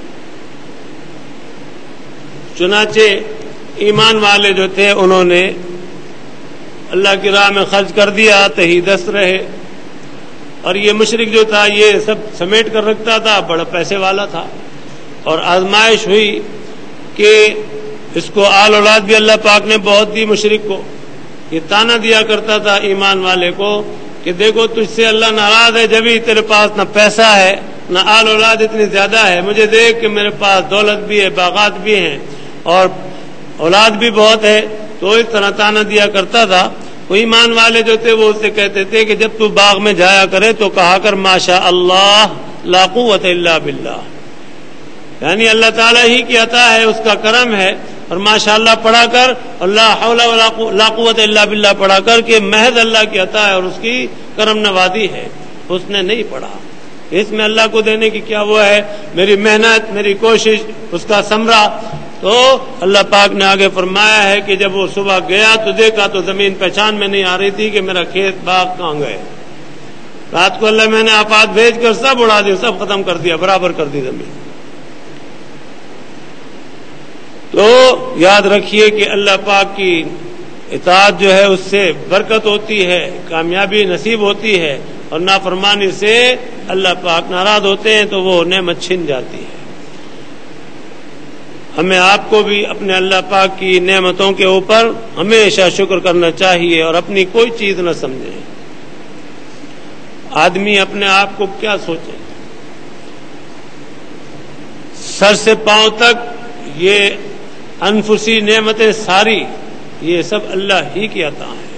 چنانچہ ایمان والے جو تھے انہوں نے اللہ کی راہ میں خرچ کر دیا، تہی دست رہے، اور یہ مشرک جو تھا یہ سب سمیٹ کر رکھتا تھا، بڑا پیسے والا تھا، اور آزمائش ہوئی کہ اس کو آل اولاد بھی اللہ پاک نے بہت دی مشرک کو۔ یہ تانا دیا کرتا تھا ایمان والے کو کہ دیکھو تجھ سے اللہ ناراض ہے، جبھی تیرے پاس نہ پیسہ ہے نہ آل اولاد اتنی زیادہ ہے، مجھے دیکھ کہ میرے پاس دولت بھی ہے، باغات بھی ہیں اور اولاد بھی بہت ہے۔ تو اس طرح تانا دیا کرتا تھا۔ وہ ایمان والے جو تھے وہ اس سے کہتے تھے کہ جب تو باغ میں جایا کرے تو کہا کر ماشاء اللہ لا قوت الا باللہ، یعنی اللہ تعالیٰ ہی کی عطا ہے، اس کا کرم ہے، اور ماشاء اللہ پڑھا کر اور لا حول ولا قوت الا باللہ پڑھا کر کہ محض اللہ کی عطا ہے اور اس کی کرم نوازی ہے۔ اس نے نہیں پڑھا، اس میں اللہ کو دینے کی کیا وہ ہے، میری محنت میری کوشش اس کا ثمرہ۔ تو اللہ پاک نے آگے فرمایا ہے کہ جب وہ صبح گیا تو دیکھا تو زمین پہچان میں نہیں آ رہی تھی کہ میرا کھیت باغ کہاں گئے۔ رات کو اللہ میں نے آفات بھیج کر سب اڑا دیا، سب ختم کر دیا، برابر کر دی زمین۔ تو یاد رکھیے کہ اللہ پاک کی اطاعت جو ہے اس سے برکت ہوتی ہے، کامیابی نصیب ہوتی ہے، اور نافرمانی سے اللہ پاک ناراض ہوتے ہیں تو وہ نعمت چھن جاتی ہے۔ ہمیں آپ کو بھی اپنے اللہ پاک کی نعمتوں کے اوپر ہمیشہ شکر کرنا چاہیے اور اپنی کوئی چیز نہ سمجھیں۔ آدمی اپنے آپ کو کیا سوچے، سر سے پاؤں تک یہ انفسی نعمتیں ساری یہ سب اللہ ہی کی عطا ہیں،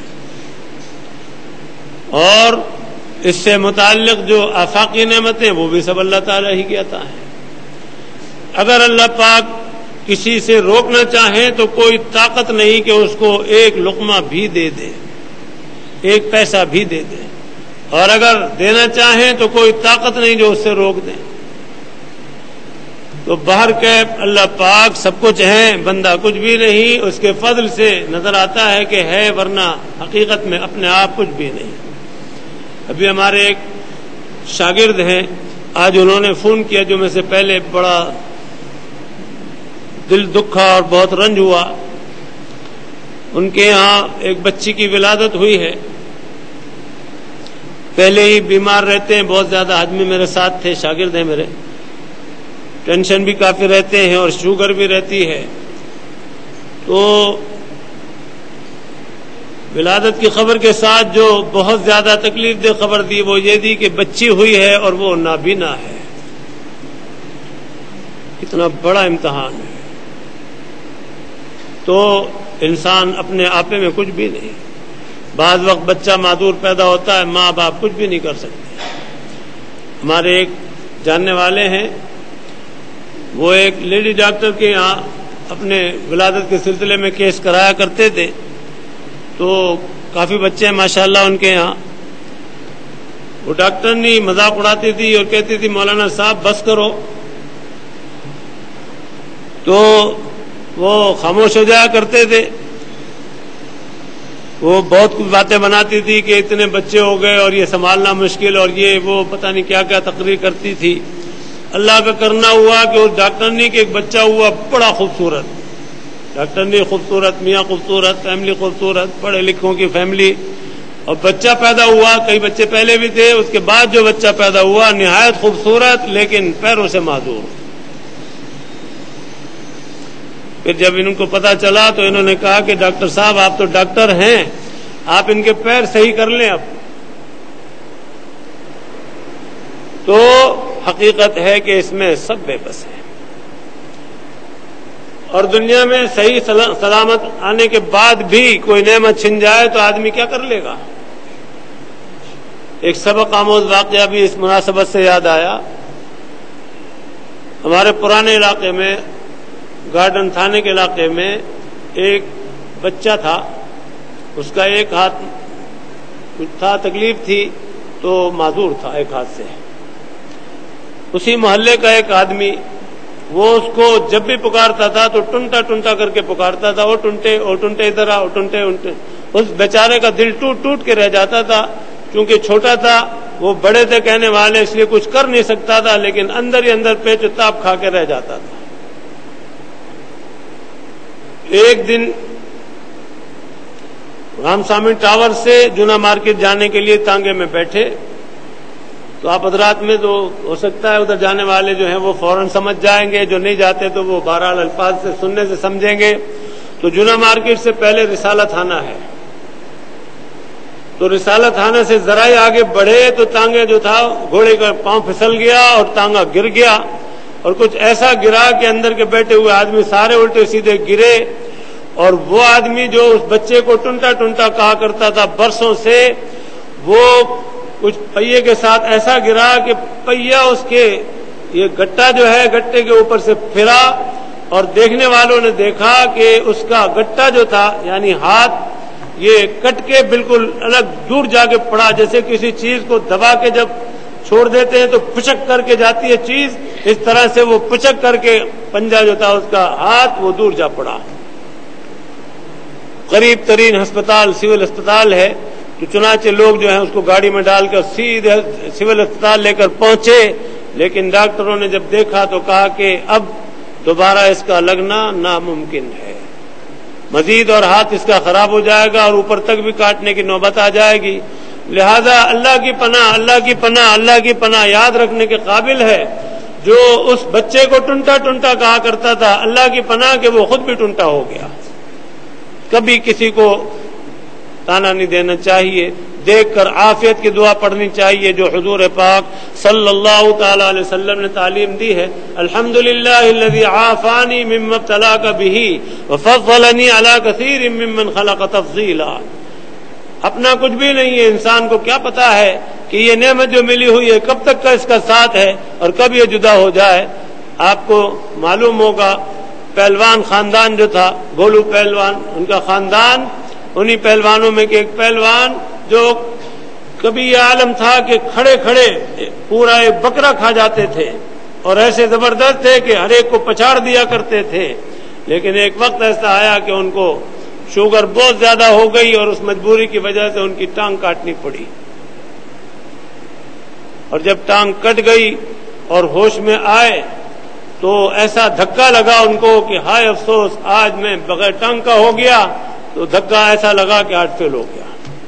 اور اس سے متعلق جو آفاقی نعمتیں وہ بھی سب اللہ تعالیٰ ہی کی عطا ہیں۔ اگر اللہ پاک کسی سے روکنا چاہیں تو کوئی طاقت نہیں کہ اس کو ایک لقمہ بھی دے دے، ایک پیسہ بھی دے دے، اور اگر دینا چاہیں تو کوئی طاقت نہیں جو اس سے روک دیں۔ تو باہر کیف اللہ پاک سب کچھ ہے، بندہ کچھ بھی نہیں، اس کے فضل سے نظر آتا ہے کہ ہے، ورنہ حقیقت میں اپنے آپ کچھ بھی نہیں۔ ابھی ہمارے ایک شاگرد ہیں، آج انہوں نے فون کیا جو میں سے پہلے بڑا دل دکھا اور بہت رنج ہوا۔ ان کے یہاں ایک بچی کی ولادت ہوئی ہے، پہلے ہی بیمار رہتے ہیں، بہت زیادہ آدمی میرے ساتھ تھے، شاگرد ہیں میرے، ٹینشن بھی کافی رہتے ہیں اور شوگر بھی رہتی ہے۔ تو ولادت کی خبر کے ساتھ جو بہت زیادہ تکلیف دہ خبر دی وہ یہ دی کہ بچی ہوئی ہے اور وہ نابینا ہے۔ کتنا بڑا امتحان ہے۔ تو انسان اپنے آپے میں کچھ بھی نہیں، بعض وقت بچہ معذور پیدا ہوتا ہے، ماں باپ کچھ بھی نہیں کر سکتے۔ ہمارے ایک جاننے والے ہیں، وہ ایک لیڈی ڈاکٹر کے یہاں اپنے ولادت کے سلسلے میں کیس کرایا کرتے تھے، تو کافی بچے ہیں ماشاءاللہ ان کے یہاں۔ وہ ڈاکٹر نہیں مذاق اڑاتی تھی اور کہتی تھی مولانا صاحب بس کرو، تو وہ خاموش ہو جایا کرتے تھے۔ وہ بہت کچھ باتیں بناتی تھی کہ اتنے بچے ہو گئے اور یہ سنبھالنا مشکل اور یہ وہ پتہ نہیں کیا کیا تقریر کرتی تھی. اللہ کا کرنا ہوا کہ اس ڈاکٹرنی کے ایک بچہ ہوا بڑا خوبصورت. ڈاکٹرنی خوبصورت, میاں خوبصورت, فیملی خوبصورت, پڑھے لکھوں کی فیملی, اور بچہ پیدا ہوا. کئی بچے پہلے بھی تھے, اس کے بعد جو بچہ پیدا ہوا نہایت خوبصورت لیکن پیروں سے معذور. پھر جب ان کو پتا چلا تو انہوں نے کہا کہ ڈاکٹر صاحب آپ تو ڈاکٹر ہیں, آپ ان کے پیر صحیح کر لیں. اب تو حقیقت ہے کہ اس میں سب بے بس ہے, اور دنیا میں صحیح سلامت آنے کے بعد بھی کوئی نعمت چھن جائے تو آدمی کیا کر لے گا. ایک سبق آموز واقعہ بھی اس مناسبت سے یاد آیا. ہمارے پرانے علاقے میں, گارڈن تھانے کے علاقے میں ایک بچہ تھا, اس کا ایک ہاتھ کچھ تھا, تکلیف تھی تو معذور تھا ایک ہاتھ سے. اسی محلے کا ایک آدمی وہ اس کو جب بھی پکارتا تھا تو ٹنٹا ٹنٹا کر کے پکارتا تھا, او ٹنٹے ادھر آ, ٹنٹے. اس بیچارے کا دل ٹوٹ ٹوٹ کے رہ جاتا تھا. چونکہ چھوٹا تھا, وہ بڑے تھے کہنے والے, اس لیے کچھ کر نہیں سکتا تھا, لیکن اندر ہی اندر پیچ و تاب کھا کے رہ جاتا تھا. ایک دن رام سامی ٹاور سے جنا مارکیٹ جانے کے لیے تانگے میں بیٹھے, تو آپ حضرات میں تو ہو سکتا ہے ادھر جانے والے جو ہیں وہ فوراً سمجھ جائیں گے, جو نہیں جاتے تو وہ بہرحال الفاظ سے سننے سے سمجھیں گے. تو جنا مارکیٹ سے پہلے رسالہ تھانہ ہے, تو رسالہ تھانہ سے ذرا ہی آگے بڑھے تو تانگے جو تھا, گھوڑے کا پاؤں پھسل گیا اور تانگا گر گیا, اور کچھ ایسا گرا کہ اندر کے بیٹھے ہوئے آدمی سارے الٹے سیدھے گرے. اور وہ آدمی جو اس بچے کو ٹنٹا ٹنٹا کہا کرتا تھا برسوں سے, وہ کچھ پہیے کے ساتھ ایسا گرا کہ پہیا اس کے یہ گٹا جو ہے گٹے کے اوپر سے پھرا, اور دیکھنے والوں نے دیکھا کہ اس کا گٹا جو تھا یعنی ہاتھ یہ کٹ کے بالکل الگ دور جا کے پڑا, جیسے کسی چیز کو دبا کے جب چھوڑ دیتے ہیں تو پچک کر کے جاتی ہے چیز, اس طرح سے وہ پچک کر کے پنجہ جو تھا اس کا ہاتھ وہ دور جا پڑا. قریب ترین ہسپتال سول اسپتال ہے, تو چنانچہ لوگ جو ہیں اس کو گاڑی میں ڈال کر سیدھے سول اسپتال لے کر پہنچے, لیکن ڈاکٹروں نے جب دیکھا تو کہا کہ اب دوبارہ اس کا لگنا ناممکن ہے, مزید اور ہاتھ اس کا خراب ہو جائے گا اور اوپر تک بھی کاٹنے کی نوبت آ جائے گی. لہذا اللہ کی پناہ, اللہ کی پناہ, اللہ کی پناہ یاد رکھنے کے قابل ہے. جو اس بچے کو ٹنٹا ٹنٹا کہا کرتا تھا, اللہ کی پناہ کہ وہ خود بھی ٹنٹا ہو گیا. کبھی کسی کو تانا نہیں دینا چاہیے, دیکھ کر عافیت کی دعا پڑھنی چاہیے جو حضور پاک صلی اللہ تعالی علیہ وسلم نے تعلیم دی ہے. الحمدللہ الذی عافانی مما ابتلاک بہ وفضلنی علی کثیر ممن خلق تفضیلا. اپنا کچھ بھی نہیں ہے, انسان کو کیا پتا ہے کہ یہ نعمت جو ملی ہوئی ہے کب تک کا اس کا ساتھ ہے اور کب یہ جدا ہو جائے. آپ کو معلوم ہوگا پہلوان خاندان جو تھا, گولو پہلوان, ان کا خاندان, انہی پہلوانوں میں کہ ایک پہلوان جو کبھی یہ عالم تھا کہ کھڑے کھڑے پورا ایک بکرا کھا جاتے تھے, اور ایسے زبردست تھے کہ ہر ایک کو پچاڑ دیا کرتے تھے. لیکن ایک وقت ایسا آیا کہ ان کو شوگر بہت زیادہ ہو گئی اور اس مجبوری کی وجہ سے ان کی ٹانگ کاٹنی پڑی. اور جب ٹانگ کٹ گئی اور ہوش میں آئے تو ایسا دھکا لگا ان کو کہ ہائے افسوس, آج میں بغیر ٹانگ کا ہو گیا. تو دھکا ایسا لگا کہ ہارٹ فیل ہو گیا.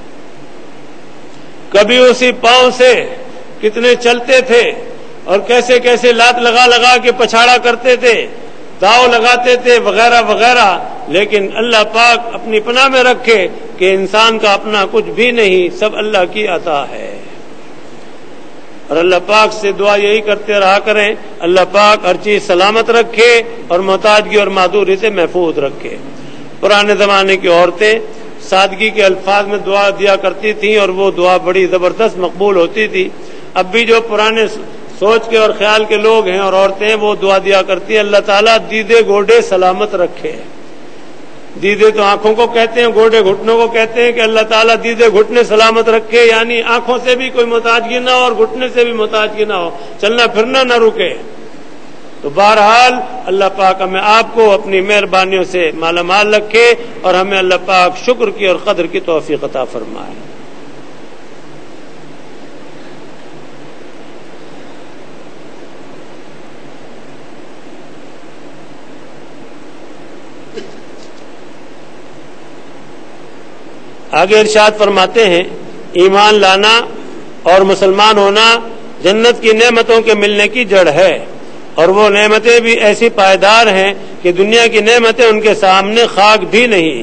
کبھی اسی پاؤں سے کتنے چلتے تھے اور کیسے کیسے لات لگا لگا کے پچھاڑا کرتے تھے, داؤ لگاتے تھے وغیرہ وغیرہ. لیکن اللہ پاک اپنی پناہ میں رکھے کہ انسان کا اپنا کچھ بھی نہیں, سب اللہ کی عطا ہے. اور اللہ پاک سے دعا یہی کرتے رہا کریں, اللہ پاک ہر چیز سلامت رکھے اور محتاجگی اور معذوری سے محفوظ رکھے. پرانے زمانے کی عورتیں سادگی کے الفاظ میں دعا دیا کرتی تھیں اور وہ دعا بڑی زبردست مقبول ہوتی تھی. اب بھی جو پرانے سوچ کے اور خیال کے لوگ ہیں اور عورتیں, وہ دعا دیا کرتی ہیں اللہ تعالیٰ دیدے گوڑے سلامت رکھے. دیدے تو آنکھوں کو کہتے ہیں, گوڑے گھٹنوں کو کہتے ہیں, کہ اللہ تعالیٰ دیدے گھٹنے سلامت رکھے, یعنی آنکھوں سے بھی کوئی محتاجگی نہ ہو اور گھٹنے سے بھی محتاجگی نہ ہو, چلنا پھرنا نہ رکے. تو بہرحال اللہ پاک ہمیں آپ کو اپنی مہربانیوں سے مالا مال رکھے اور ہمیں اللہ پاک شکر کی اور قدر کی توفیق عطا فرمائے۔ آگے ارشاد فرماتے ہیں، ایمان لانا اور مسلمان ہونا جنت کی نعمتوں کے ملنے کی جڑ ہے، اور وہ نعمتیں بھی ایسی پائیدار ہیں کہ دنیا کی نعمتیں ان کے سامنے خاک بھی نہیں۔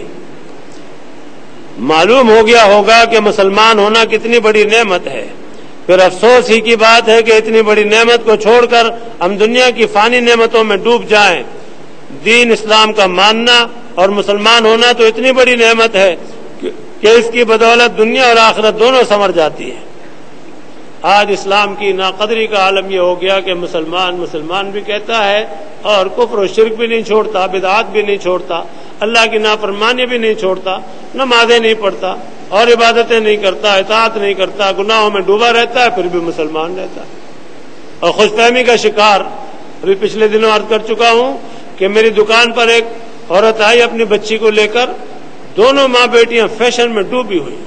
معلوم ہو گیا ہوگا کہ مسلمان ہونا کتنی بڑی نعمت ہے، پھر افسوس ہی کی بات ہے کہ اتنی بڑی نعمت کو چھوڑ کر ہم دنیا کی فانی نعمتوں میں ڈوب جائیں۔ دین اسلام کا ماننا اور مسلمان ہونا تو اتنی بڑی نعمت ہے کہ اس کی بدولت دنیا اور آخرت دونوں سنور جاتی ہے۔ آج اسلام کی ناقدری کا عالم یہ ہو گیا کہ مسلمان بھی کہتا ہے اور کفر و شرک بھی نہیں چھوڑتا، بدعات بھی نہیں چھوڑتا، اللہ کی نافرمانی بھی نہیں چھوڑتا، نمازیں نہیں پڑھتا اور عبادتیں نہیں کرتا، اطاعت نہیں کرتا، گناہوں میں ڈوبا رہتا ہے، پھر بھی مسلمان رہتا ہے اور خوش فہمی کا شکار۔ ابھی پچھلے دنوں عرض کر چکا ہوں کہ میری دکان پر ایک عورت آئی اپنی بچی کو لے کر، دونوں ماں بیٹیاں فیشن میں ڈوبی ہوئی،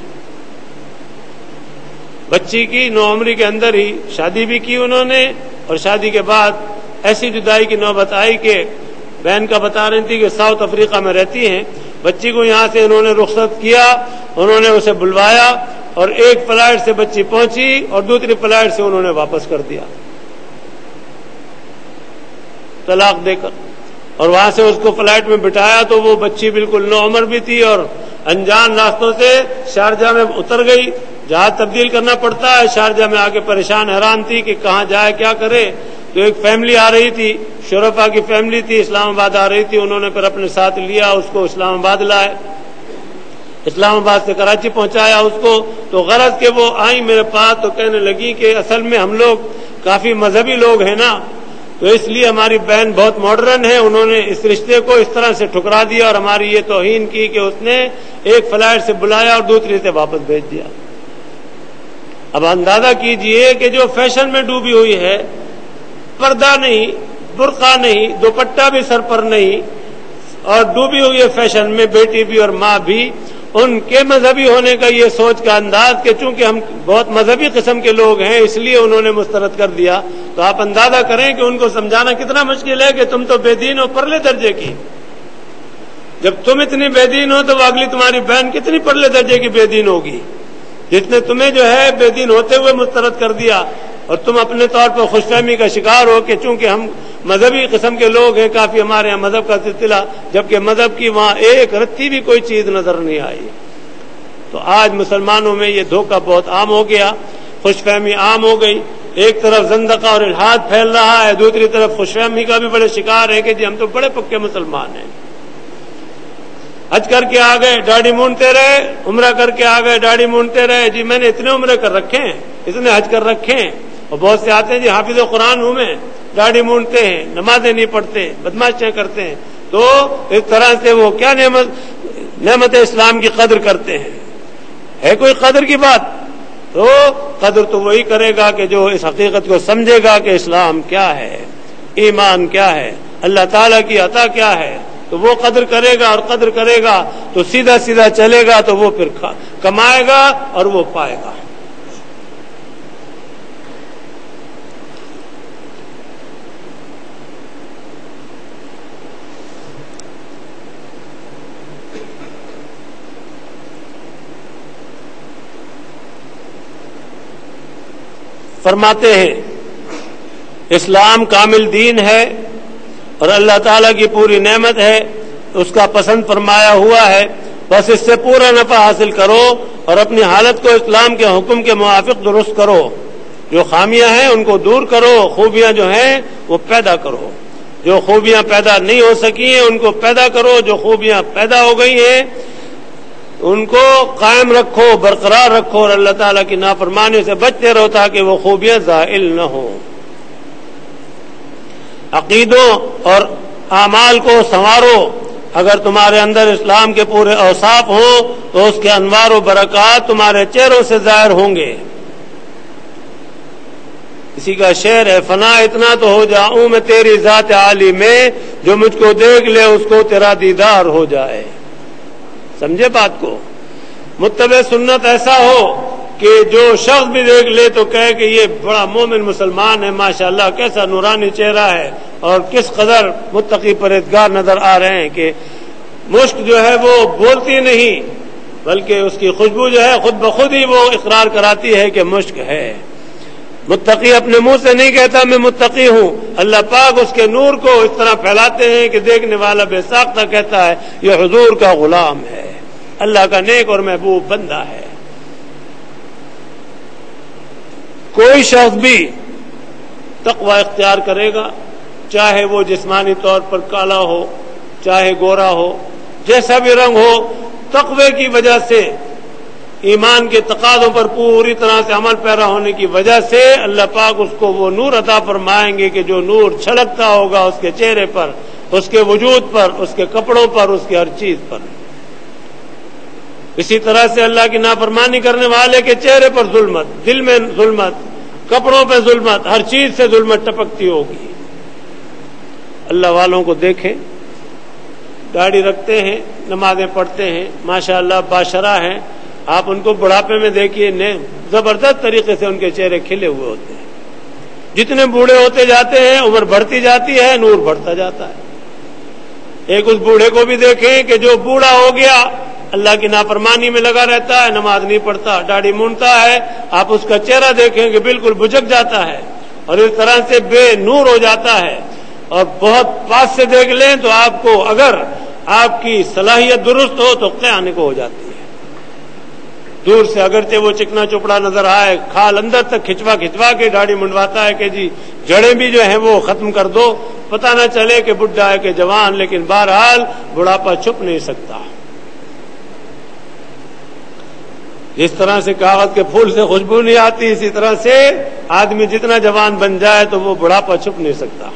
بچی کی نوعمری کے اندر ہی شادی بھی کی انہوں نے، اور شادی کے بعد ایسی جدائی کی نوبت آئی کہ بہن کا بتا رہی تھی کہ ساؤتھ افریقہ میں رہتی ہیں، بچی کو یہاں سے انہوں نے رخصت کیا، انہوں نے اسے بلوایا اور ایک فلائٹ سے بچی پہنچی اور دوسری فلائٹ سے انہوں نے واپس کر دیا طلاق دے کر، اور وہاں سے اس کو فلائٹ میں بٹھایا تو وہ بچی بالکل نوعمر بھی تھی اور انجان راستوں سے شارجہ میں اتر گئی، جہاز تبدیل کرنا پڑتا ہے، شارجہ میں آ کے پریشان حیران تھی کہ کہاں جائے کیا کرے۔ تو ایک فیملی آ رہی تھی، شرفا کی فیملی تھی، اسلام آباد آ رہی تھی، انہوں نے پھر اپنے ساتھ لیا، اس کو اسلام آباد لائے، اسلام آباد سے کراچی پہنچایا اس کو۔ تو غرض کہ وہ آئیں میرے پاس تو کہنے لگی کہ اصل میں ہم لوگ کافی مذہبی لوگ ہیں نا، تو اس لیے ہماری بہن بہت ماڈرن ہے، انہوں نے اس رشتے کو اس طرح سے ٹھکرا دیا اور ہماری یہ توہین کی کہ اس نے ایک فلائٹ سے بلایا اور دوسری سے واپس بھیج دیا۔ اب اندازہ کیجئے کہ جو فیشن میں ڈوبی ہوئی ہے، پردہ نہیں، برقع نہیں، دوپٹہ بھی سر پر نہیں، اور ڈوبی ہوئی ہے فیشن میں، بیٹی بھی اور ماں بھی، ان کے مذہبی ہونے کا یہ سوچ کا انداز کہ چونکہ ہم بہت مذہبی قسم کے لوگ ہیں اس لیے انہوں نے مسترد کر دیا، تو آپ اندازہ کریں کہ ان کو سمجھانا کتنا مشکل ہے کہ تم تو بے دین ہو پرلے درجے کی۔ جب تم اتنی بے دین ہو تو وہ اگلی تمہاری بہن کتنی پرلے درجے کی بے دین ہوگی، جس نے تمہیں جو ہے بے دین ہوتے ہوئے مسترد کر دیا، اور تم اپنے طور پر خوش فہمی کا شکار ہو کہ چونکہ ہم مذہبی قسم کے لوگ ہیں، کافی ہمارے یہاں مذہب کا سلسلہ، جبکہ مذہب کی وہاں ایک رتی بھی کوئی چیز نظر نہیں آئی۔ تو آج مسلمانوں میں یہ دھوکہ بہت عام ہو گیا، خوش فہمی عام ہو گئی، ایک طرف زندقہ اور الحاد پھیل رہا ہے، دوسری طرف خوش فہمی کا بھی بڑے شکار ہے کہ جی ہم تو بڑے پکے مسلمان ہیں، حج کر کے آ گئے داڑھی مونتے رہے، عمرہ کر کے آ گئے داڑھی مونتے رہے، جی میں نے اتنے عمرے کر رکھے ہیں، اتنے حج کر رکھے ہیں، اور بہت سے آتے ہیں جی حافظ قرآن ہوں میں، داڑھی مونتے ہیں، نمازیں نہیں پڑھتے، بدماشیاں کرتے ہیں، تو اس طرح سے وہ کیا نعمت اسلام کی قدر کرتے ہیں؟ ہے کوئی قدر کی بات؟ تو قدر تو وہی کرے گا کہ جو اس حقیقت کو سمجھے گا کہ اسلام کیا ہے، ایمان کیا ہے، اللہ تعالیٰ کی عطا کیا ہے، تو وہ قدر کرے گا، اور قدر کرے گا تو سیدھا سیدھا چلے گا، تو وہ پھر کمائے گا اور وہ پائے گا۔ فرماتے ہیں اسلام کامل دین ہے اور اللہ تعالیٰ کی پوری نعمت ہے، اس کا پسند فرمایا ہوا ہے، بس اس سے پورا نفع حاصل کرو اور اپنی حالت کو اسلام کے حکم کے موافق درست کرو، جو خامیاں ہیں ان کو دور کرو، خوبیاں جو ہیں وہ پیدا کرو، جو خوبیاں پیدا نہیں ہو سکی ہیں ان کو پیدا کرو، جو خوبیاں پیدا ہو گئی ہیں ان کو قائم رکھو، برقرار رکھو، اور اللہ تعالیٰ کی نافرمانی سے بچتے رہو تاکہ وہ خوبیاں زائل نہ ہوں۔ عقیدوں اور اعمال کو سنوارو، اگر تمہارے اندر اسلام کے پورے اوصاف ہوں تو اس کے انوار و برکات تمہارے چہروں سے ظاہر ہوں گے۔ اسی کا شعر ہے، فنا اتنا تو ہو جاؤں میں تیری ذات عالی میں، جو مجھ کو دیکھ لے اس کو تیرا دیدار ہو جائے۔ سمجھے بات کو؟ متبع سنت ایسا ہو کہ جو شخص بھی دیکھ لے تو کہے کہ یہ بڑا مومن مسلمان ہے، ماشاءاللہ کیسا نورانی چہرہ ہے، اور کس قدر متقی پرہیزگار نظر آ رہے ہیں کہ مشک جو ہے وہ بولتی نہیں بلکہ اس کی خوشبو جو ہے خود بخود ہی وہ اقرار کراتی ہے کہ مشک ہے۔ متقی اپنے منہ سے نہیں کہتا میں متقی ہوں، اللہ پاک اس کے نور کو اس طرح پھیلاتے ہیں کہ دیکھنے والا بے ساختہ کہتا ہے یہ حضور کا غلام ہے، اللہ کا نیک اور محبوب بندہ ہے۔ کوئی شخص بھی تقوی اختیار کرے گا، چاہے وہ جسمانی طور پر کالا ہو، چاہے گورا ہو، جیسا بھی رنگ ہو، تقوی کی وجہ سے، ایمان کے تقاضوں پر پوری طرح سے عمل پیرا ہونے کی وجہ سے اللہ پاک اس کو وہ نور عطا فرمائیں گے کہ جو نور چھلکتا ہوگا اس کے چہرے پر، اس کے وجود پر، اس کے کپڑوں پر، اس کی ہر چیز پر۔ اسی طرح سے اللہ کی نافرمانی کرنے والے کے چہرے پر ظلمت، دل میں ظلمت، کپڑوں پہ ظلمت، ہر چیز سے ظلمت ٹپکتی ہوگی۔ اللہ والوں کو دیکھیں، داڑھی رکھتے ہیں، نمازیں پڑھتے ہیں، ماشاءاللہ باشرہ ہیں، آپ ان کو بڑھاپے میں دیکھیے، زبردست طریقے سے ان کے چہرے کھلے ہوئے ہوتے ہیں۔ جتنے بوڑھے ہوتے جاتے ہیں عمر بڑھتی جاتی ہے، نور بڑھتا جاتا ہے۔ ایک اس بوڑھے کو بھی دیکھیں کہ جو بوڑھا ہو گیا، اللہ کی نافرمانی میں لگا رہتا ہے، نماز نہیں پڑھتا، داڑھی مونڈتا ہے، آپ اس کا چہرہ دیکھیں کہ بالکل بجھک جاتا ہے اور اس طرح سے بے نور ہو جاتا ہے۔ اور بہت پاس سے دیکھ لیں تو آپ کو اگر آپ کی صلاحیت درست ہو تو قے آنے کو ہو جاتی ہے۔ دور سے اگرچہ وہ چکنا چپڑا نظر آئے، کھال اندر تک کھچوا کے داڑھی منڈواتا ہے کہ جی جڑیں بھی جو ہیں وہ ختم کر دو، پتہ نہ چلے کہ بڈھا ہے کہ جوان، لیکن بہرحال بڑھاپا چھپ نہیں سکتا۔ جس طرح سے کاغذ کے پھول سے خوشبو نہیں آتی، اسی طرح سے آدمی جتنا جوان بن جائے تو وہ بڑھاپا چھپ نہیں سکتا۔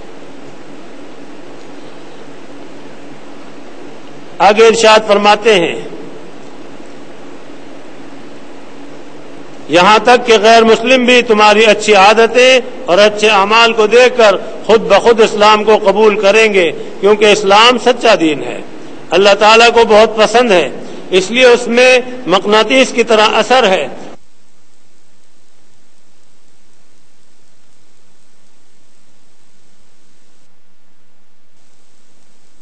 آگے ارشاد فرماتے ہیں، یہاں تک کہ غیر مسلم بھی تمہاری اچھی عادتیں اور اچھے اعمال کو دیکھ کر خود بخود اسلام کو قبول کریں گے، کیونکہ اسلام سچا دین ہے، اللہ تعالیٰ کو بہت پسند ہے، اس لیے اس میں مقناطیس کی طرح اثر ہے۔